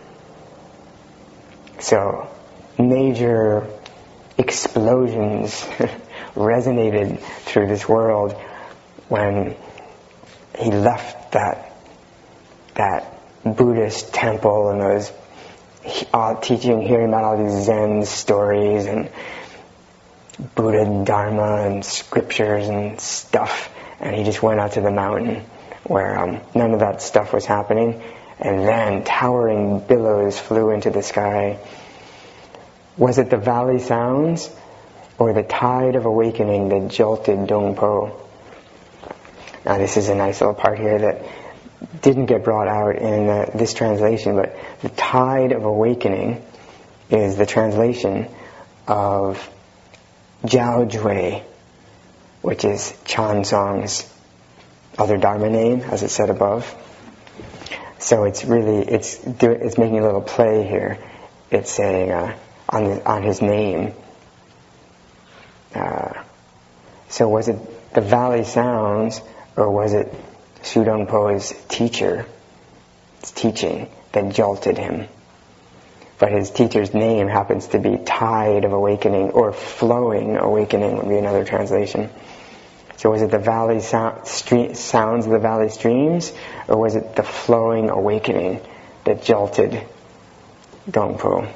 A: So, major explosions resonated through this world when he left that that Buddhist temple and those uh, teaching, hearing about all these Zen stories and Buddha Dharma and scriptures and stuff, and he just went out to the mountain where um, none of that stuff was happening, and then towering billows flew into the sky. Was it the valley sounds or the tide of awakening that jolted Dongpo? Now this is a nice little part here that didn't get brought out in uh, this translation, but the tide of awakening is the translation of Jiao Jui, which is Chansong's other Dharma name, as it said above. So it's really, it's do, it's making a little play here. It's saying uh, on the, on his name. Uh, so was it the valley sounds, or was it Sudongpo's teacher, his teaching, that jolted him? But his teacher's name happens to be Tide of Awakening, or Flowing Awakening would be another translation. So was it the valley sound, stream, sounds of the valley streams, or was it the flowing awakening that jolted Dongpo?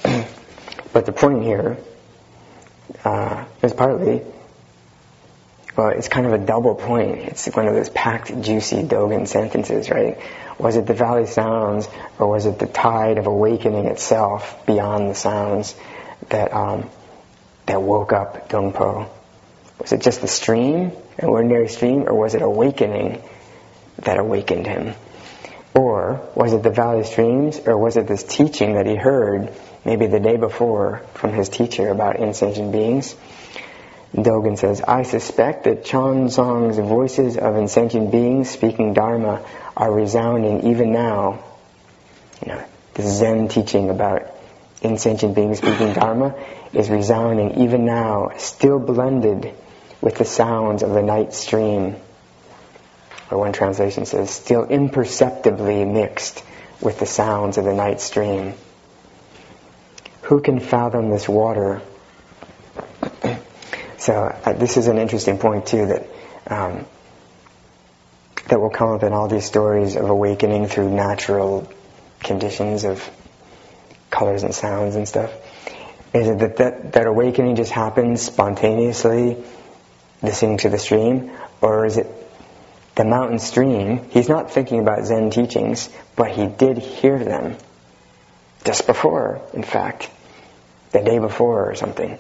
A: But the point here uh, is partly well, it's kind of a double point. It's one of those packed, juicy Dogen sentences, right? Was it the valley sounds, or was it the tide of awakening itself beyond the sounds that um, that woke up Dongpo? Was it just the stream, an ordinary stream, or was it awakening that awakened him? Or was it the valley streams, or was it this teaching that he heard maybe the day before from his teacher about insentient beings? Dogen says, I suspect that Chonzong's voices of insentient beings speaking Dharma are resounding even now. You know, the Zen teaching about insentient beings speaking Dharma is resounding even now, still blended with the sounds of the night stream. Or one translation says, still imperceptibly mixed with the sounds of the night stream. Who can fathom this water? So uh, this is an interesting point too, that um, that will come up in all these stories of awakening through natural conditions of colors and sounds and stuff. Is it that that, that awakening just happens spontaneously, listening to the stream, or is it the mountain stream? He's not thinking about Zen teachings, but he did hear them just before, in fact, the day before or something.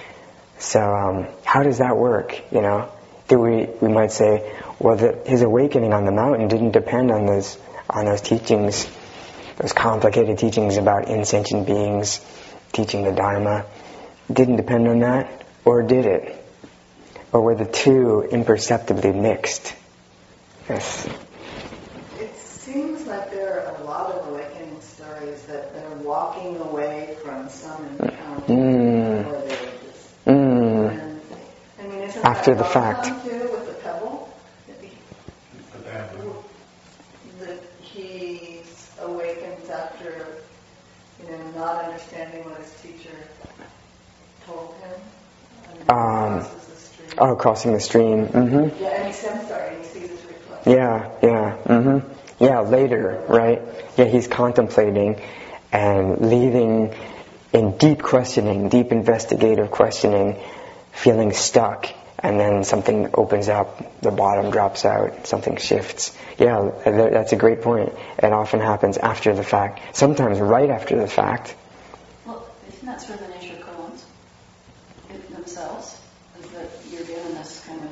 A: So um, how does that work? You know, do we we might say, well, the, his awakening on the mountain didn't depend on those on those teachings, those complicated teachings about insentient beings, teaching the Dharma. Didn't depend on that, or did it? Or were the two imperceptibly mixed? Yes.
D: It seems like there are a lot of awakening stories that they're walking away from some encounter,
A: Mm.
D: or they were just.
A: Mm.
D: And, I mean, isn't
A: After
D: that
A: the fact.
D: too with the pebble? That he,
B: The bamboo.
D: that he awakens after, you know, not understanding what his teacher told him. And
A: Um,
D: crosses the stream.
A: Oh, crossing the stream. Mm-hmm.
D: Yeah, and he's, I'm sorry, and he sees his reflection.
A: Yeah, yeah, mm-hmm. Yeah, later, right? Yeah, he's contemplating and leaving in deep questioning, deep investigative questioning, feeling stuck, and then something opens up, the bottom drops out, something shifts. Yeah, that's a great point. It often happens after the fact, sometimes right after the fact.
C: Well, isn't that sort of the nature of koans themselves? Is that you're given this kind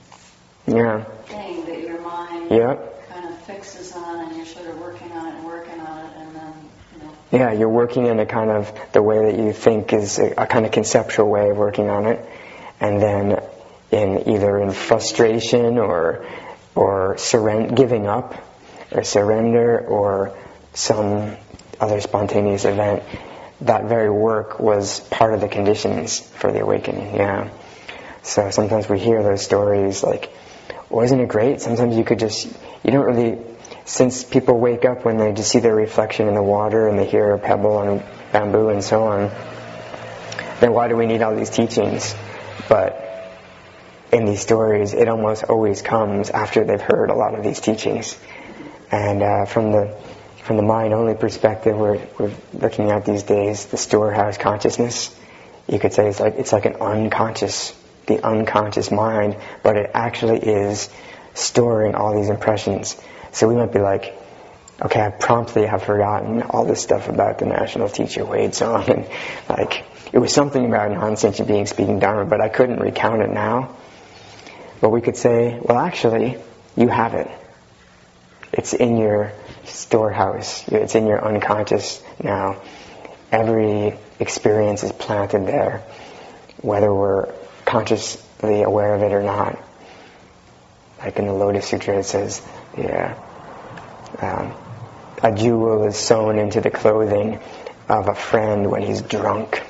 C: of
A: Yeah.
C: thing that your mind
A: Yep.
C: kind of fixes on, and you're sort of working on it and working on it, and then, you know.
A: Yeah, you're working in a kind of, the way that you think is a, a kind of conceptual way of working on it. And then in either in frustration or or surrender, giving up, or surrender, or some other spontaneous event, that very work was part of the conditions for the awakening. Yeah. So sometimes we hear those stories like, wasn't it great? Sometimes you could just, you don't really, since people wake up when they just see their reflection in the water and they hear a pebble and bamboo and so on, then why do we need all these teachings? But in these stories, it almost always comes after they've heard a lot of these teachings. And uh, from the from the mind-only perspective, we're we're looking at these days the storehouse consciousness. You could say it's like it's like an unconscious, the unconscious mind, but it actually is storing all these impressions. So we might be like, okay, I promptly have forgotten all this stuff about the national teacher Wade Song, and like it was something about non-sentient beings speaking Dharma, but I couldn't recount it now. But we could say, well, actually, you have it. It's in your storehouse. It's in your unconscious now. Every experience is planted there, whether we're consciously aware of it or not. Like in the Lotus Sutra, it says, yeah, um, a jewel is sewn into the clothing of a friend when he's drunk.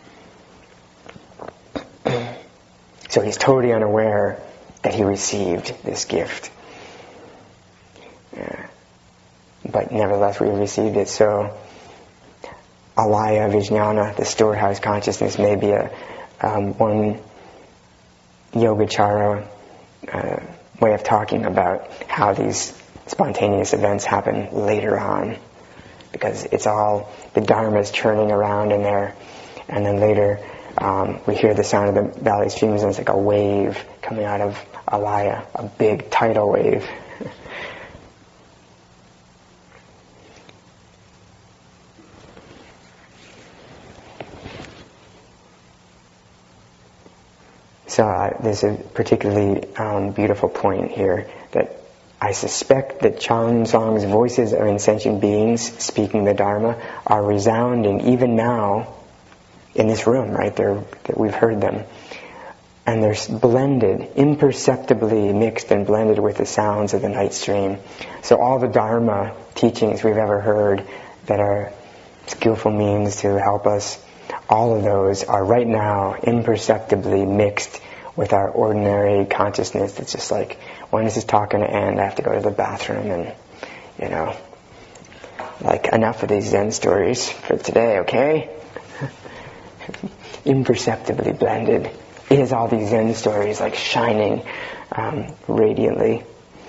A: So he's totally unaware that he received this gift. Yeah. But nevertheless, we received it. So, alaya vijnana, the storehouse consciousness, may be a um, one Yogacara uh, way of talking about how these spontaneous events happen later on, because it's all the Dharma is churning around in there, and then later Um, we hear the sound of the valley streams, and it's like a wave coming out of Alaya, a big tidal wave. So uh, there's a particularly um, beautiful point here that I suspect that Chansong's voices of insentient beings speaking the Dharma are resounding even now in this room, right there, that we've heard them. And they're blended, imperceptibly mixed and blended with the sounds of the night stream. So all the Dharma teachings we've ever heard that are skillful means to help us, all of those are right now imperceptibly mixed with our ordinary consciousness. It's just like, when is this talk going to end? I have to go to the bathroom, and, you know, like, enough of these Zen stories for today, okay? Imperceptibly blended. It is all these Zen stories, like, shining um, radiantly.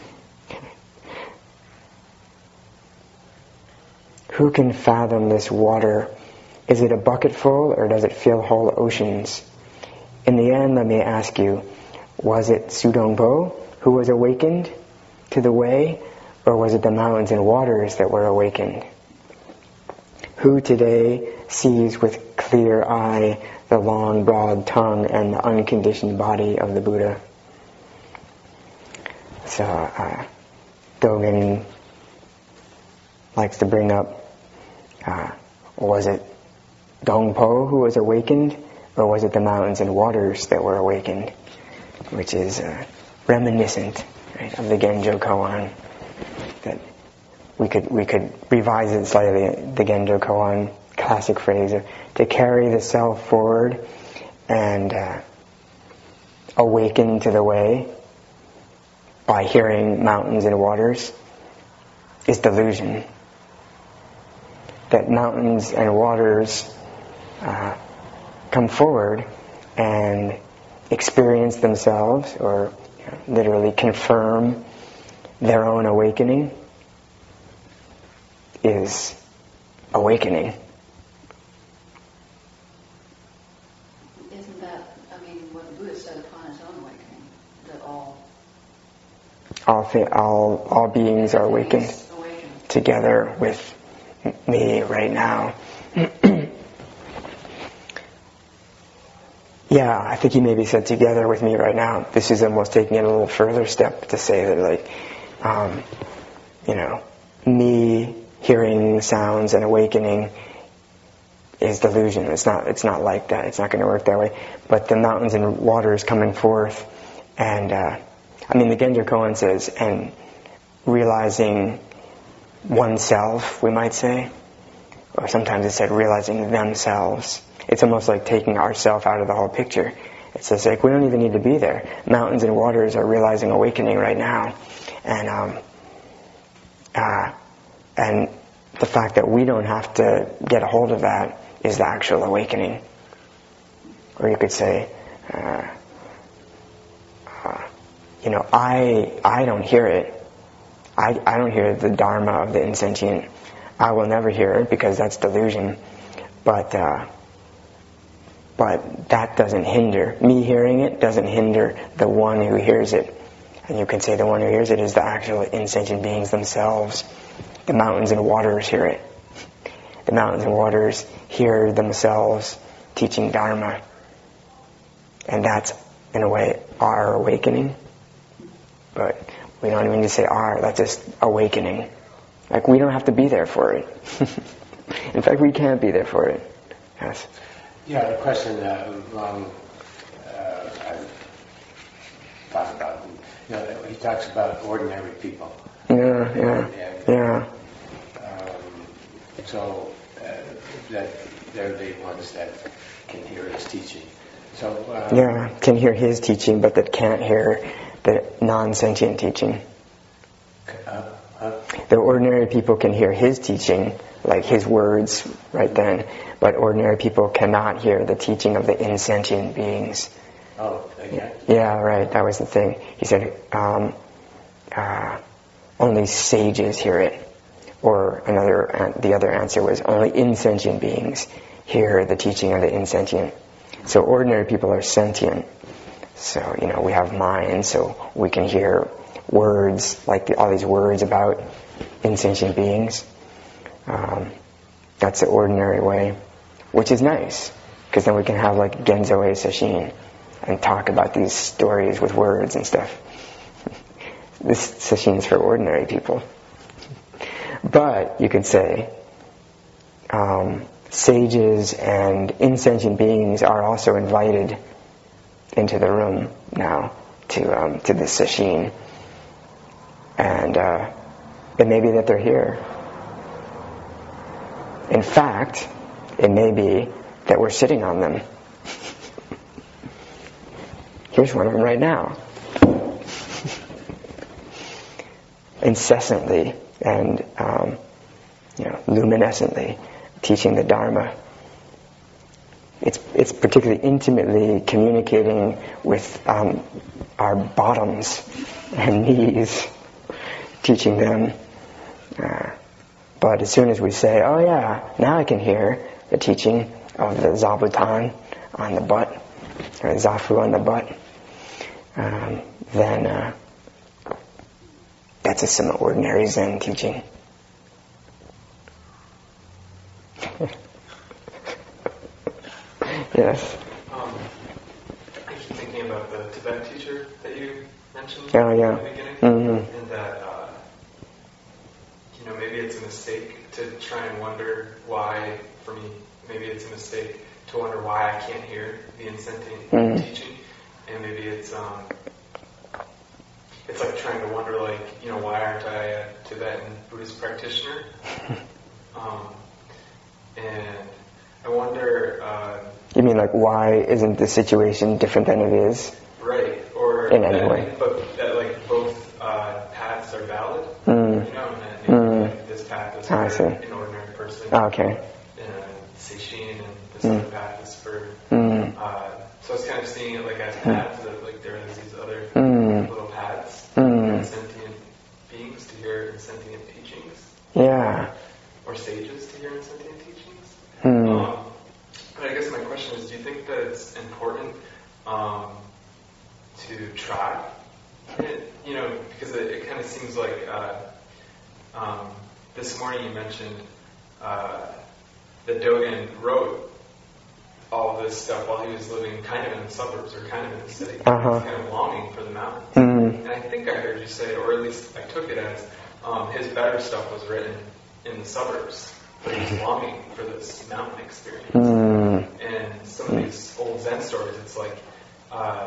A: Who can fathom this water? Is it a bucket full, or does it fill whole oceans? In the end, let me ask you, was it Sudongpo who was awakened to the way, or was it the mountains and waters that were awakened? Who today sees with clear eye the long, broad tongue and the unconditioned body of the Buddha? So, uh, Dogen likes to bring up, uh, was it Dongpo who was awakened, or was it the mountains and waters that were awakened? Which is uh, reminiscent, right, of the Genjo Koan. That we could we could revise it slightly. The Genjo Koan classic phrase of to carry the self forward and uh, awaken to the way by hearing mountains and waters is delusion. That mountains and waters uh, come forward and experience themselves, or you know, literally confirm their own awakening, is awakening.
C: Isn't that, I mean, what the Buddha said upon his own awakening, that all
A: All thi- all all beings are awakened
C: awakened.
A: together with me right now. Yeah, I think he maybe said together with me right now. This is almost taking it a little further step to say that, like, um, you know, me hearing sounds and awakening is delusion. It's not. It's not like that. It's not going to work that way. But the mountains and waters coming forth, and uh, I mean, the Genjo Koan says, and realizing oneself, we might say, or sometimes it said realizing themselves. It's almost like taking ourself out of the whole picture. It's just like we don't even need to be there. Mountains and waters are realizing awakening right now, and um, uh, and the fact that we don't have to get a hold of that is the actual awakening. Or you could say, uh, uh, you know, I I don't hear it. I I don't hear the Dharma of the insentient. I will never hear it because that's delusion. But uh, but that doesn't hinder me hearing it. Doesn't hinder the one who hears it. And you can say the one who hears it is the actual insentient beings themselves. The mountains and waters hear it. The mountains and waters hear themselves teaching Dharma. And that's, in a way, our awakening. But we don't even need to say our, that's just awakening. Like, we don't have to be there for it. In fact, we can't be there for it. Yes.
B: Yeah, the question uh, um, uh, I've thought about, you know, he talks about ordinary people.
A: Yeah, yeah,
B: and,
A: yeah.
B: Um, so uh, that they're the ones that can hear his teaching. So uh,
A: Yeah, can hear his teaching, but that can't hear the non-sentient teaching.
B: Uh, uh,
A: The ordinary people can hear his teaching, like his words right then, but ordinary people cannot hear the teaching of the insentient beings.
B: oh, okay.
A: Yeah, right, that was the thing. He said, um, uh, only sages hear it. Or another, the other answer was only insentient beings hear the teaching of the insentient. So ordinary people are sentient. So, you know, we have minds, so we can hear words, like the, all these words about insentient beings. Um, that's the ordinary way, which is nice, because then we can have like Genzo e Sesshin and talk about these stories with words and stuff. This Sesshin is for ordinary people. But, you could say, um, sages and insentient beings are also invited into the room now to um, to this sesshin, and uh, it may be that they're here. In fact, it may be that we're sitting on them. Here's one of them right now, incessantly and um, you know, luminescently teaching the Dharma. It's it's particularly intimately communicating with um, our bottoms and knees, teaching them. Uh, but as soon as we say, oh yeah, now I can hear the teaching of the Zabuton on the butt, or Zafu on the butt, um, then uh, that's a some ordinary Zen teaching. Yes.
E: Um, I keep thinking about the Tibet teacher that you mentioned
A: Oh, yeah.
E: in the beginning,
A: Mm-hmm.
E: and that uh, you know, maybe it's a mistake to try and wonder why. For me, maybe it's a mistake to wonder why I can't hear the insentient
A: Mm-hmm.
E: teaching, and maybe it's um, it's like trying to wonder, like, you know, why aren't I a Tibetan Buddhist practitioner? um, and I wonder. Uh,
A: You mean like why isn't the situation different than it is?
E: Right, or
A: in any
E: that,
A: way.
E: but that like both uh, paths are valid.
A: Mm.
E: You know, and that maybe
A: Mm.
E: like, this path is
A: I
E: for
A: see.
E: an ordinary person.
A: Okay.
E: In a Seishin, and this
A: Mm.
E: other path is for.
A: Mm.
E: Uh, so I was kind of seeing it like as paths, that like there is these other
A: Mm.
E: little paths,
A: Mm.
E: sentient beings to hear sentient teachings,
A: Yeah.
E: or sages to hear sentient teachings.
A: Mm.
E: Um, But I guess my question is, do you think that it's important um, to try? It, you know, because it, it kind of seems like uh, um, this morning you mentioned uh, that Dogen wrote all of this stuff while he was living kind of in the suburbs or kind of in the city.
A: Uh-huh.
E: He was kind of longing for the mountains.
A: Mm.
E: And I think I heard you say, or at least I took it as, um, his better stuff was written in the suburbs. But he was longing for this mountain experience.
A: Mm.
E: And some of these old Zen stories, it's like, uh,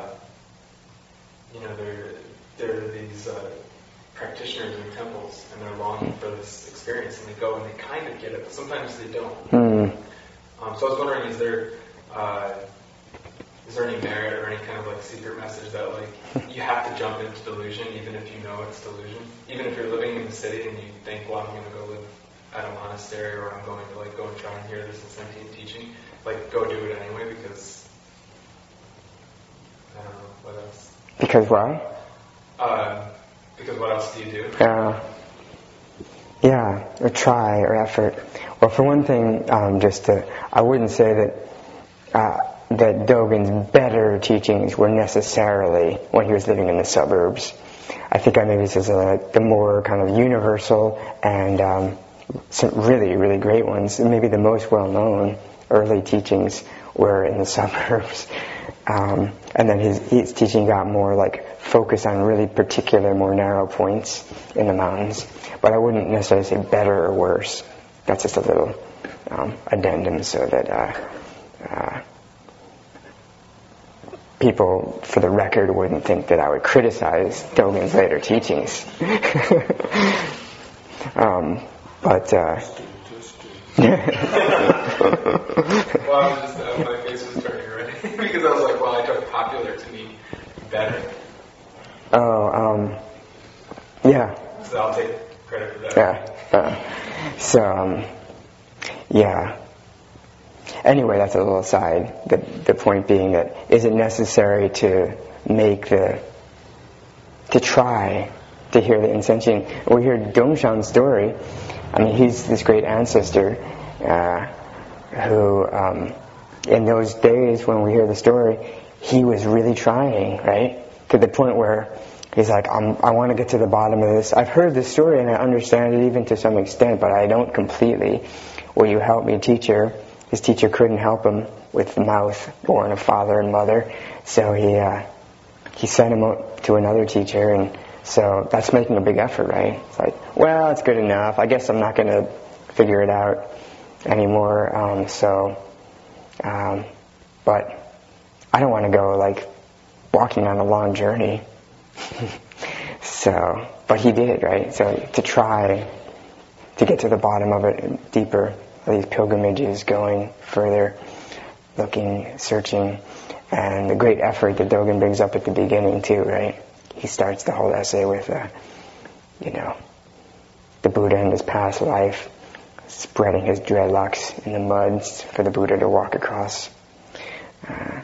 E: you know, there there are these uh, practitioners in temples, and they're longing for this experience, and they go and they kind of get it, but sometimes they don't.
A: Mm.
E: Um, so I was wondering, is there uh, is there any merit or any kind of like secret message that like you have to jump into delusion, even if you know it's delusion, even if you're living in the city and you think, well, I'm going to go live at a monastery, or I'm going to like go and try and hear this sentient teaching, like go do it anyway, because I don't know what else.
A: Because why?
E: Uh, because what else do you do?
A: Uh, yeah, or try, or effort. Well, for one thing, um, just to, I wouldn't say that uh, that Dogen's better teachings were necessarily when he was living in the suburbs. I think I maybe this is a, the more kind of universal and um, some really, really great ones, maybe the most well-known early teachings were in the suburbs. Um, and then his, his teaching got more like focused on really particular, more narrow points in the mountains. But I wouldn't necessarily say better or worse. That's just a little um, addendum so that uh, uh, people, for the record, wouldn't think that I would criticize Dogen's later teachings. um, But, uh...
E: well, I was just, uh, my face was turning red, because I was like, well, I took popular to mean better.
A: Oh, um... yeah.
E: So I'll take credit for that.
A: Yeah. Uh, so, um... yeah. Anyway, that's a little aside. The, the point being that, is it necessary to make the... to try to hear the insentient? We hear Dongshan's story. I mean, he's this great ancestor uh, who um, in those days when we hear the story, he was really trying, right? To the point where he's like, I'm, I want to get to the bottom of this. I've heard this story and I understand it even to some extent, but I don't completely. Will you help me, teacher? His teacher couldn't help him with the mouth born of father and mother, so he uh, he sent him out to another teacher, and so that's making a big effort, right? It's like, well, it's good enough. I guess I'm not going to figure it out anymore. Um, so, um, but I don't want to go like walking on a long journey. So, but he did, right? So to try to get to the bottom of it deeper, these pilgrimages, going further, looking, searching, and the great effort that Dogen brings up at the beginning too, right? He starts the whole essay with, uh, you know, the Buddha in his past life, spreading his dreadlocks in the mud for the Buddha to walk across. Uh,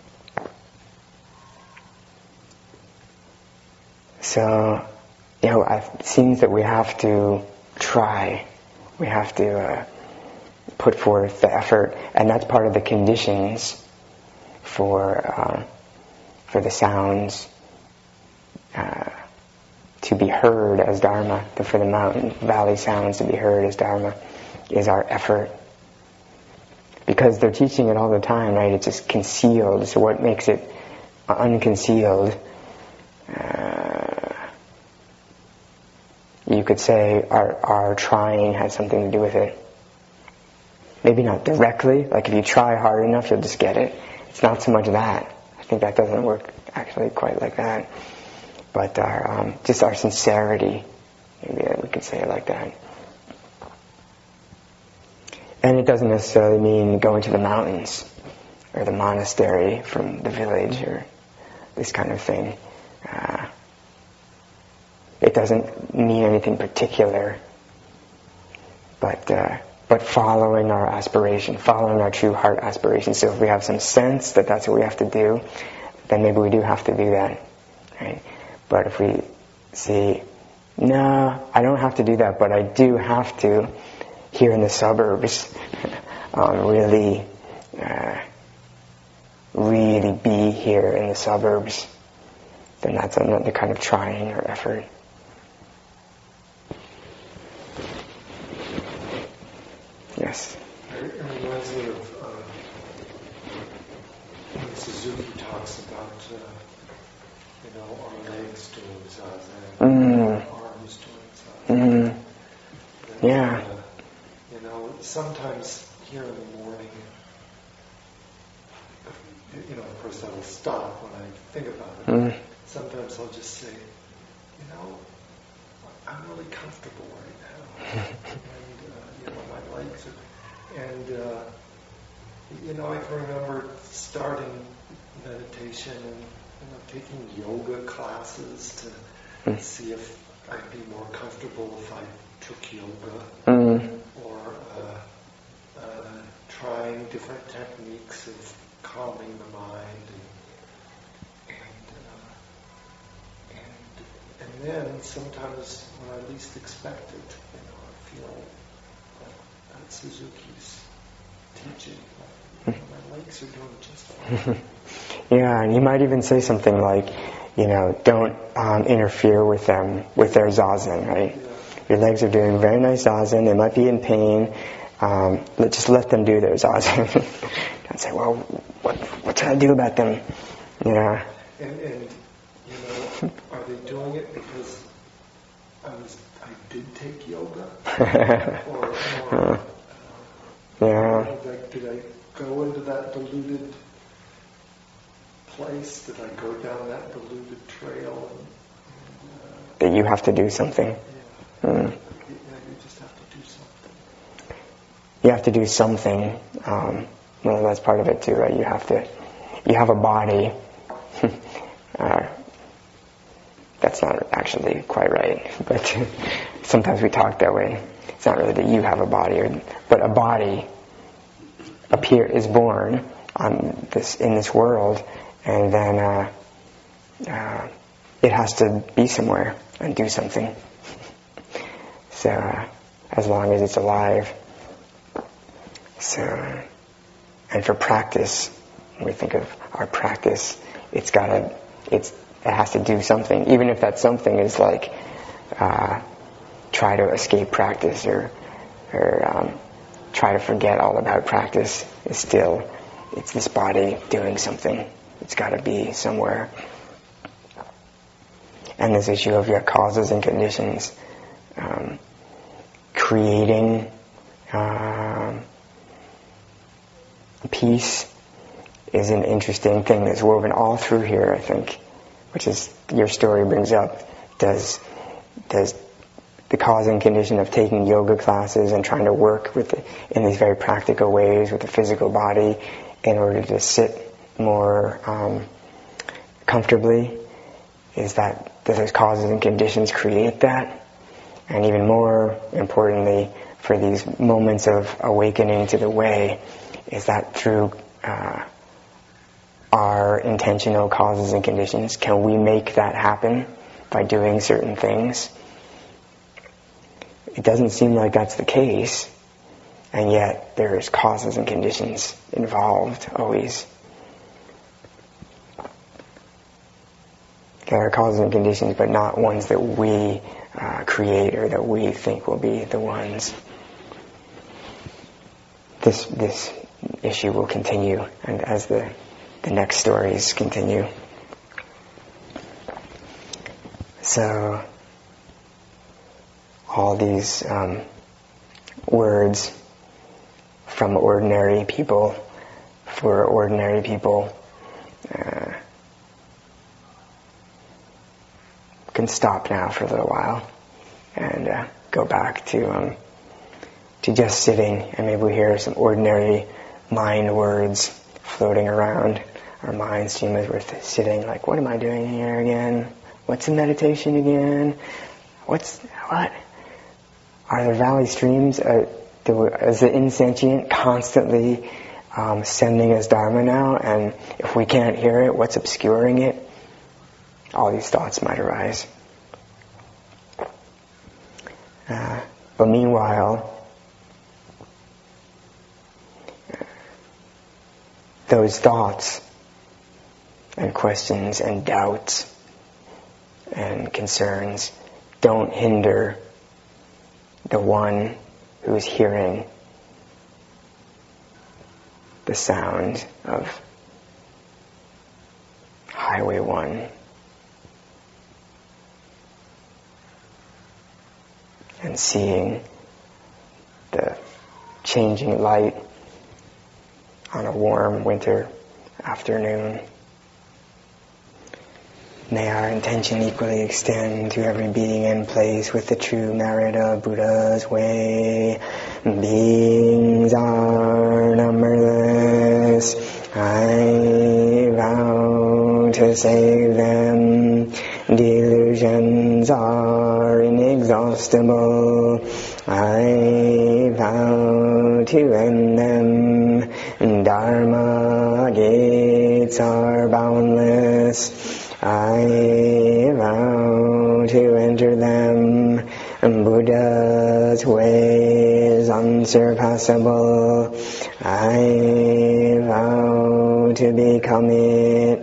A: so, you know, it seems that we have to try. We have to uh, put forth the effort, and that's part of the conditions for uh, for the sounds uh, to be heard as Dharma, for the mountain valley sounds to be heard as Dharma, is our effort. Because they're teaching it all the time, right? It's just concealed. So what makes it unconcealed? Uh, you could say our our trying has something to do with it. Maybe not directly. Like if you try hard enough, you'll just get it. It's not so much that. I think that doesn't work actually quite like that. But our um, just our sincerity, maybe we could say it like that. And it doesn't necessarily mean going to the mountains or the monastery from the village or this kind of thing. Uh, it doesn't mean anything particular, but uh, but following our aspiration, following our true heart aspiration. So if we have some sense that that's what we have to do, then maybe we do have to do that, right? But if we see, no, I don't have to do that, but I do have to, here in the suburbs, um, really, uh, really be here in the suburbs, then that's another kind of trying or effort. Yes?
F: It reminds me of uh, when Suzuki talks about, uh, you know, our legs doing zazen,
A: Mm.
F: our arms doing zazen.
A: Mm. Yeah.
F: And, uh, you know, sometimes here in the morning, you know, of course that'll stop when I think about it.
A: Mm.
F: Sometimes I'll just say, you know, I'm really comfortable right now. and, uh, you know, my legs are, and, uh, you know, I can remember starting meditation and, you know, taking yoga classes to
A: Mm.
F: see if I'd be more comfortable if I took yoga,
A: Mm.
F: or uh, uh, trying different techniques of calming the mind, and and, uh, and and then sometimes when I least expect it, you know, I feel like that Suzuki's teaching. Like, you know, my legs are doing just fine.
A: Yeah, and you might even say something like, you know, don't um, interfere with them, with their zazen, right?
F: Yeah.
A: Your legs are doing very nice zazen, they might be in pain, um, let, just let them do their zazen. Don't say, well, what, what should I do about them? Yeah.
F: And, and, you know, are they doing it because I was, I did take yoga? or, or uh,
A: Yeah.
F: Like, did I go into that deluded place? Did I go down that deluded trail? And, and, uh,
A: That you have to do something.
F: yeah.
A: Mm.
F: Yeah, you just have to do something.
A: You have to do something. Um, well, that's part of it too, right? You have to. You have a body. uh, that's not actually quite right, but sometimes we talk that way. It's not really that you have a body, or, but a body appear is born on this in this world, and then uh, uh, it has to be somewhere and do something. So, uh, as long as it's alive. So, And for practice, when we think of our practice, it's gotta, it's, it has to do something, even if that something is like, uh, try to escape practice or, or um, try to forget all about practice. It's still, it's this body doing something. It's got to be somewhere. And this issue of your causes and conditions, um, creating um, peace is an interesting thing that's woven all through here, I think, which is your story brings up. Does does the cause and condition of taking yoga classes and trying to work with the, in these very practical ways with the physical body in order to sit more um, comfortably, is that do those causes and conditions create that? And even more importantly, for these moments of awakening to the way, is that through uh, our intentional causes and conditions, can we make that happen by doing certain things? It doesn't seem like that's the case, and yet there's causes and conditions involved always. There are causes and conditions, but not ones that we uh, create or that we think will be the ones. This this issue will continue, and as the the next stories continue. So all these um, words from ordinary people, for ordinary people, uh, can stop now for a little while and uh, go back to um, to just sitting, and maybe we hear some ordinary mind words floating around our mind stream as we're th- sitting, like, what am I doing here again? What's the meditation again? What's, what? Are there valley streams? Uh, do, is the insentient constantly um, sending us Dharma now? And if we can't hear it, what's obscuring it? All these thoughts might arise. Uh, but meanwhile, those thoughts and questions and doubts and concerns don't hinder the one who's hearing the sound of Highway One and seeing the changing light on a warm winter afternoon. May our intention equally extend to every being and place with the true merit of Buddha's way. Beings are numberless. I vow to save them. Delusions are inexhaustible. I vow to end them. Dharma gates are boundless. I vow to enter them. Buddha's way is unsurpassable. I vow to become it.